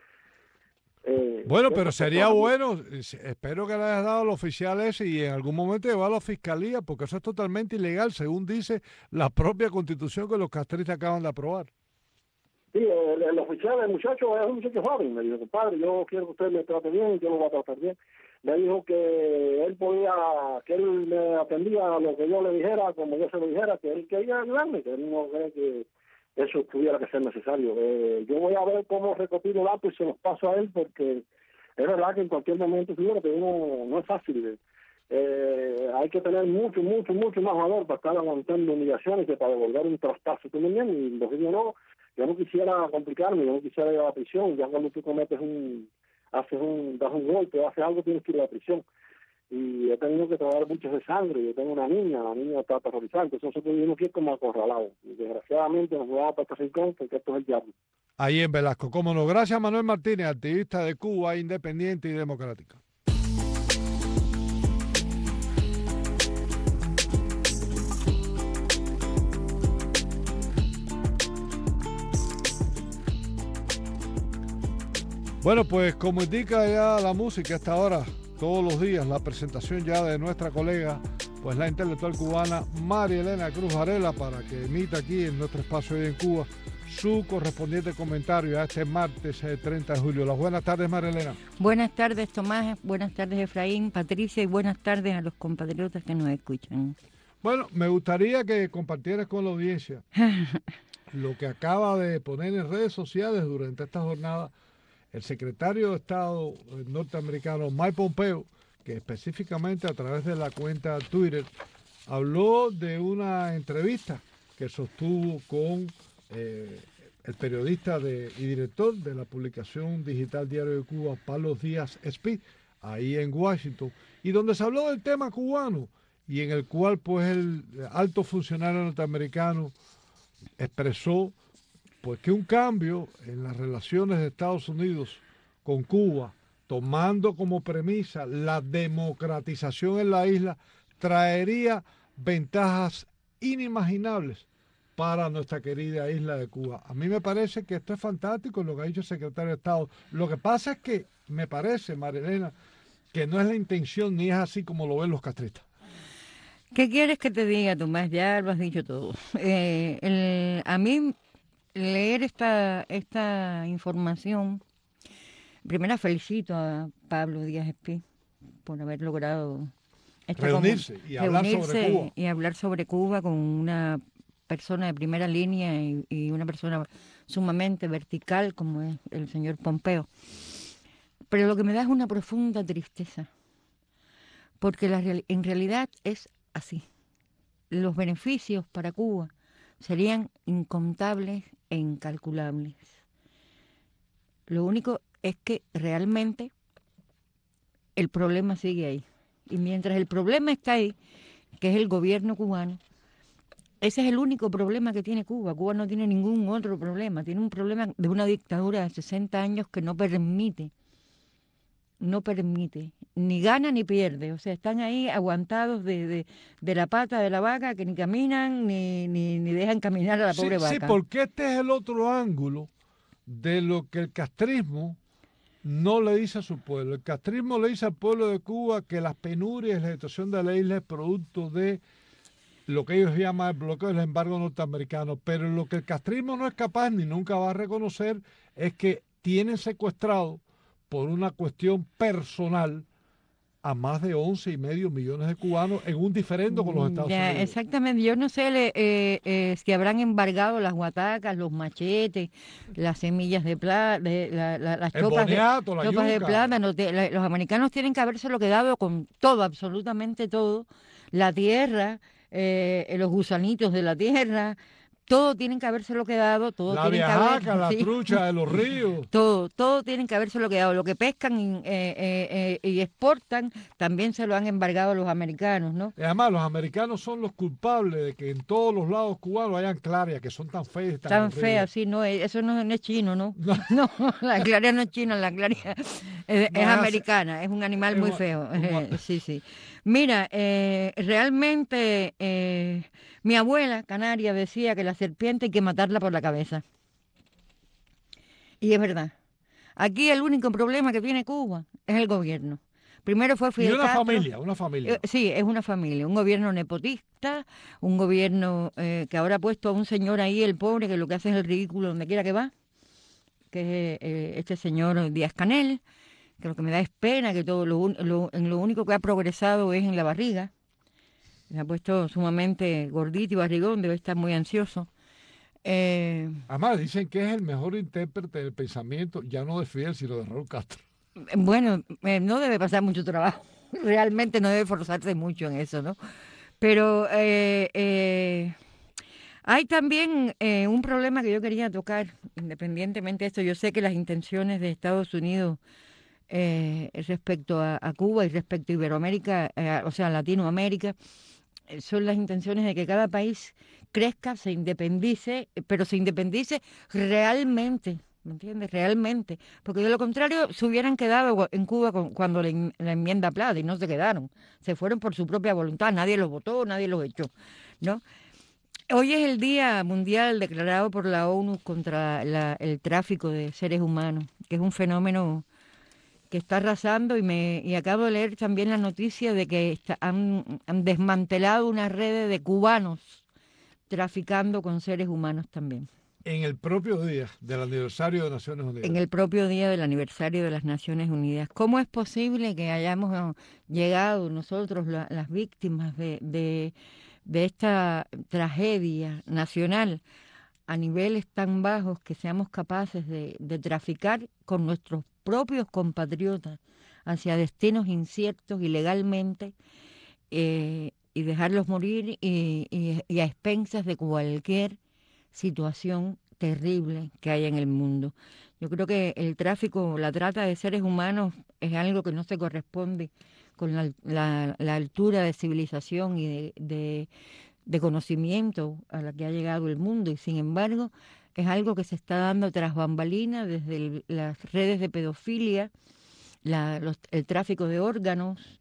Eh, bueno, pero sería bueno, espero que le hayas dado al oficial ese y en algún momento llevar a la fiscalía, porque eso es totalmente ilegal, según dice la propia constitución que los castristas acaban de aprobar. Sí, el, el oficial, el muchacho es un muchacho joven, me dijo, compadre, yo quiero que usted me trate bien, yo lo voy a tratar bien. Me dijo que él podía, que él me atendía a lo que yo le dijera, como yo se lo dijera, que él quería ayudarme, que él no cree que eso tuviera que ser necesario. Eh, yo voy a ver cómo recopilo datos y se los paso a él, porque es verdad que en cualquier momento, fíjate, uno no es fácil. Eh, hay que tener mucho, mucho, mucho más valor para estar aguantando humillaciones que para devolver un traspaso. ¿Tú me entiendes? Y los niños no, yo no quisiera complicarme, yo no quisiera ir a la prisión. Ya cuando tú cometes un, haces un, das un golpe, haces algo, tienes que ir a la prisión. y he tenido que tragar mucho de sangre. Yo tengo una niña, la niña está aterrorizada, entonces nosotros vivimos aquí como acorralados. Y desgraciadamente nos mudamos para este rincón porque esto es el diablo. Ahí en Velasco, cómo no. Gracias, Manuel Martínez, activista de Cuba, independiente y democrática. Bueno, pues como indica ya la música hasta ahora, todos los días, la presentación ya de nuestra colega, pues la intelectual cubana María Elena Cruz Varela, para que emita aquí en nuestro espacio hoy en Cuba su correspondiente comentario a este martes treinta de julio. Las buenas tardes, María Elena. Buenas tardes, Tomás. Buenas tardes, Efraín, Patricia, y buenas tardes a los compatriotas que nos escuchan. Bueno, me gustaría que compartieras con la audiencia lo que acaba de poner en redes sociales durante esta jornada el secretario de Estado norteamericano Mike Pompeo, que específicamente a través de la cuenta Twitter habló de una entrevista que sostuvo con eh, el periodista de, y director de la publicación digital Diario de Cuba, Pablo Díaz Espí, ahí en Washington, y donde se habló del tema cubano y en el cual pues el alto funcionario norteamericano expresó pues que un cambio en las relaciones de Estados Unidos con Cuba, tomando como premisa la democratización en la isla, traería ventajas inimaginables para nuestra querida isla de Cuba. A mí me parece que esto es fantástico lo que ha dicho el secretario de Estado. Lo que pasa es que me parece, María Elena, que no es la intención ni es así como lo ven los castristas. ¿Qué quieres que te diga, Tomás? Ya lo has dicho todo. Eh, el, a mí leer esta, esta información, primero felicito a Pablo Díaz Espí por haber logrado esta reunirse como, y hablar reunirse sobre Cuba. Y hablar sobre Cuba con una persona de primera línea y, y una persona sumamente vertical como es el señor Pompeo. Pero lo que me da es una profunda tristeza, porque la, en realidad es así. Los beneficios para Cuba serían incontables e incalculables. Lo único es que realmente el problema sigue ahí. Y mientras el problema está ahí, que es el gobierno cubano, ese es el único problema que tiene Cuba. Cuba no tiene ningún otro problema. Tiene un problema de una dictadura de sesenta años que no permite, no permite, ni gana ni pierde. O sea, están ahí aguantados de, de, de la pata de la vaca, que ni caminan ni, ni, ni dejan caminar a la pobre sí, vaca. Sí, porque este es el otro ángulo de lo que el castrismo no le dice a su pueblo. El castrismo le dice al pueblo de Cuba que las penurias y la situación de la isla es producto de lo que ellos llaman el bloqueo del embargo norteamericano. Pero lo que el castrismo no es capaz ni nunca va a reconocer es que tienen secuestrado por una cuestión personal a más de once y medio millones de cubanos en un diferendo con los Estados ya, Unidos. Exactamente, yo no sé le, eh, eh, si habrán embargado las guatacas, los machetes, las semillas de plata, de, la, la, las chopas, boniato, de, la chopas de yuca. plátano. Te, la, los americanos tienen que habérselo quedado con todo, absolutamente todo, la tierra, eh, los gusanitos de la tierra. Todo tienen que habérselo quedado, todo la tienen viajaca, que haber, la sí. trucha de los ríos. Todo, todo tienen que habérselo quedado. Lo que pescan eh, eh, eh, y exportan también se lo han embargado los americanos, ¿no? Y además, los americanos son los culpables de que en todos los lados cubanos hayan clarias que son tan feas. Tan, tan feas, sí, no, eso no, no es chino, ¿no? No, no la claria no es china, la claria es, no, es americana, es un animal es muy un, feo. Un, sí, sí. Mira, eh, realmente eh, mi abuela canaria decía que la serpiente hay que matarla por la cabeza. Y es verdad. Aquí el único problema que tiene Cuba es el gobierno. Primero fue Fidel Y una Castro. familia, una familia. Eh, sí, es una familia. Un gobierno nepotista, un gobierno eh, que ahora ha puesto a un señor ahí, el pobre, que lo que hace es el ridículo donde quiera que va, que es eh, este señor Díaz-Canel, que lo que me da es pena, que todo lo, lo, en lo único que ha progresado es en la barriga. Se ha puesto sumamente gordito y barrigón, debe estar muy ansioso. Eh, Además, dicen que es el mejor intérprete del pensamiento, ya no de Fidel, sino de Raúl Castro. Bueno, eh, no debe pasar mucho trabajo, realmente no debe forzarse mucho en eso, ¿no? Pero eh, eh, hay también eh, un problema que yo quería tocar, independientemente de esto. Yo sé que las intenciones de Estados Unidos eh, respecto a, a Cuba y respecto a Iberoamérica, eh, o sea, Latinoamérica, eh, son las intenciones de que cada país crezca, se independice, pero se independice realmente, ¿me entiendes? Realmente, porque de lo contrario se hubieran quedado en Cuba con, cuando la, la enmienda Plata, y no se quedaron, se fueron por su propia voluntad, nadie los votó, nadie los echó, ¿no? Hoy es el Día Mundial declarado por la ONU contra la, el tráfico de seres humanos, que es un fenómeno que está arrasando, y me y acabo de leer también la noticia de que está, han, han desmantelado una red de cubanos traficando con seres humanos también. En el propio día del aniversario de Naciones Unidas. En el propio día del aniversario de las Naciones Unidas. ¿Cómo es posible que hayamos llegado nosotros, la, las víctimas de, de, de esta tragedia nacional, a niveles tan bajos que seamos capaces de, de traficar con nuestros propios compatriotas hacia destinos inciertos ilegalmente, eh, y dejarlos morir y, y, y a expensas de cualquier situación terrible que haya en el mundo? Yo creo que el tráfico, la trata de seres humanos es algo que no se corresponde con la, la, la altura de civilización y de, de, de conocimiento a la que ha llegado el mundo, y sin embargo es algo que se está dando tras bambalinas, desde el, las redes de pedofilia, la, los, el tráfico de órganos,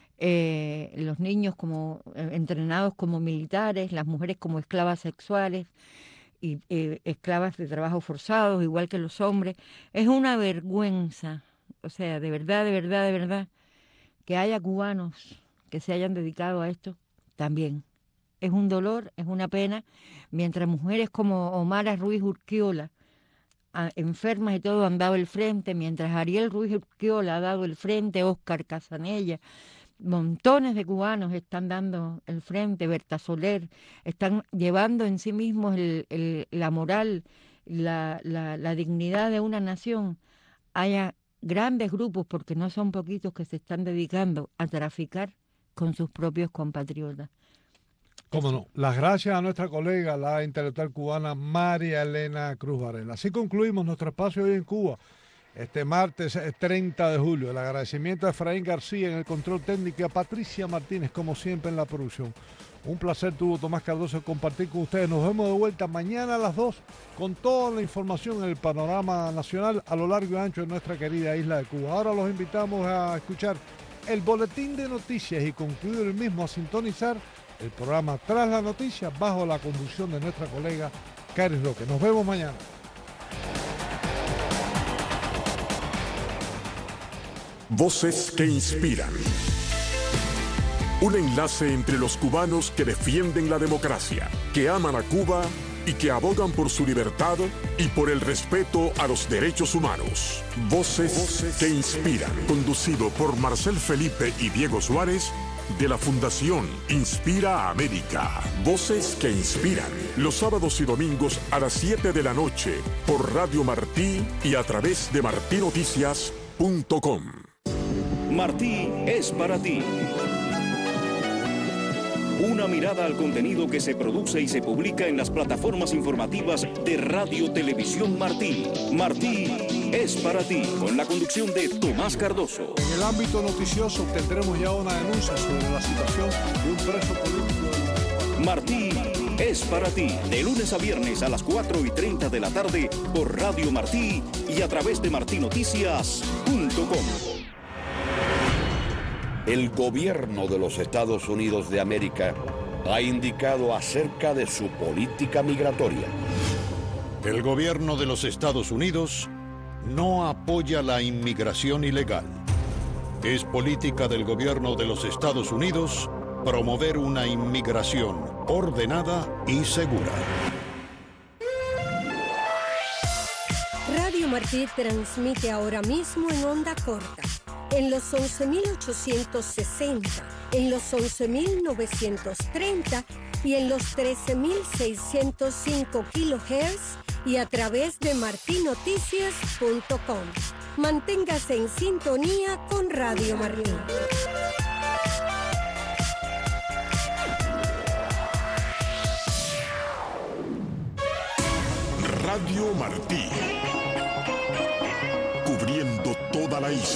eh, los niños como eh, entrenados como militares, las mujeres como esclavas sexuales y eh, esclavas de trabajo forzados, igual que los hombres. Es una vergüenza, o sea, de verdad, de verdad, de verdad, que haya cubanos que se hayan dedicado a esto también. Es un dolor, es una pena, mientras mujeres como Omara Ruiz Urquiola, a, enfermas y todo, han dado el frente, mientras Ariel Ruiz Urquiola ha dado el frente, Óscar Casanella, montones de cubanos están dando el frente, Berta Soler, están llevando en sí mismos el, el, la moral, la, la, la dignidad de una nación. Haya grandes grupos, porque no son poquitos, que se están dedicando a traficar con sus propios compatriotas. Cómo no. Las gracias a nuestra colega, la intelectual cubana María Elena Cruz Varela. Así concluimos nuestro espacio hoy en Cuba, este martes treinta de julio. El agradecimiento a Efraín García en el control técnico y a Patricia Martínez, como siempre, en la producción. Un placer tuvo Tomás Cardoso compartir con ustedes. Nos vemos de vuelta mañana a las dos con toda la información en el panorama nacional a lo largo y ancho de nuestra querida isla de Cuba. Ahora los invitamos a escuchar el boletín de noticias y concluir el mismo a sintonizar el programa Tras la Noticia, bajo la conducción de nuestra colega Caris Roque. Nos vemos mañana. Voces que inspiran. Un enlace entre los cubanos que defienden la democracia, que aman a Cuba y que abogan por su libertad y por el respeto a los derechos humanos. Voces, Voces que inspiran. Conducido por Marcel Felipe y Diego Suárez, de la Fundación Inspira América. Voces que inspiran. Los sábados y domingos a las siete de la noche por Radio Martí y a través de martí noticias punto com. Martí es para ti. Una mirada al contenido que se produce y se publica en las plataformas informativas de Radio Televisión Martí. Martí es para ti, con la conducción de Tomás Cardoso. En el ámbito noticioso tendremos ya una denuncia sobre la situación de un preso político. Martí es para ti, de lunes a viernes a las cuatro y treinta de la tarde por Radio Martí y a través de martí noticias punto com. El gobierno de los Estados Unidos de América ha indicado acerca de su política migratoria. El gobierno de los Estados Unidos no apoya la inmigración ilegal. Es política del gobierno de los Estados Unidos promover una inmigración ordenada y segura. Radio Martí transmite ahora mismo en onda corta, en los once mil ochocientos sesenta, en los once mil novecientos treinta y en los trece mil seiscientos cinco kilohertz y a través de martí noticias punto com. Manténgase en sintonía con Radio Martí. Radio Martí. Cubriendo toda la isla.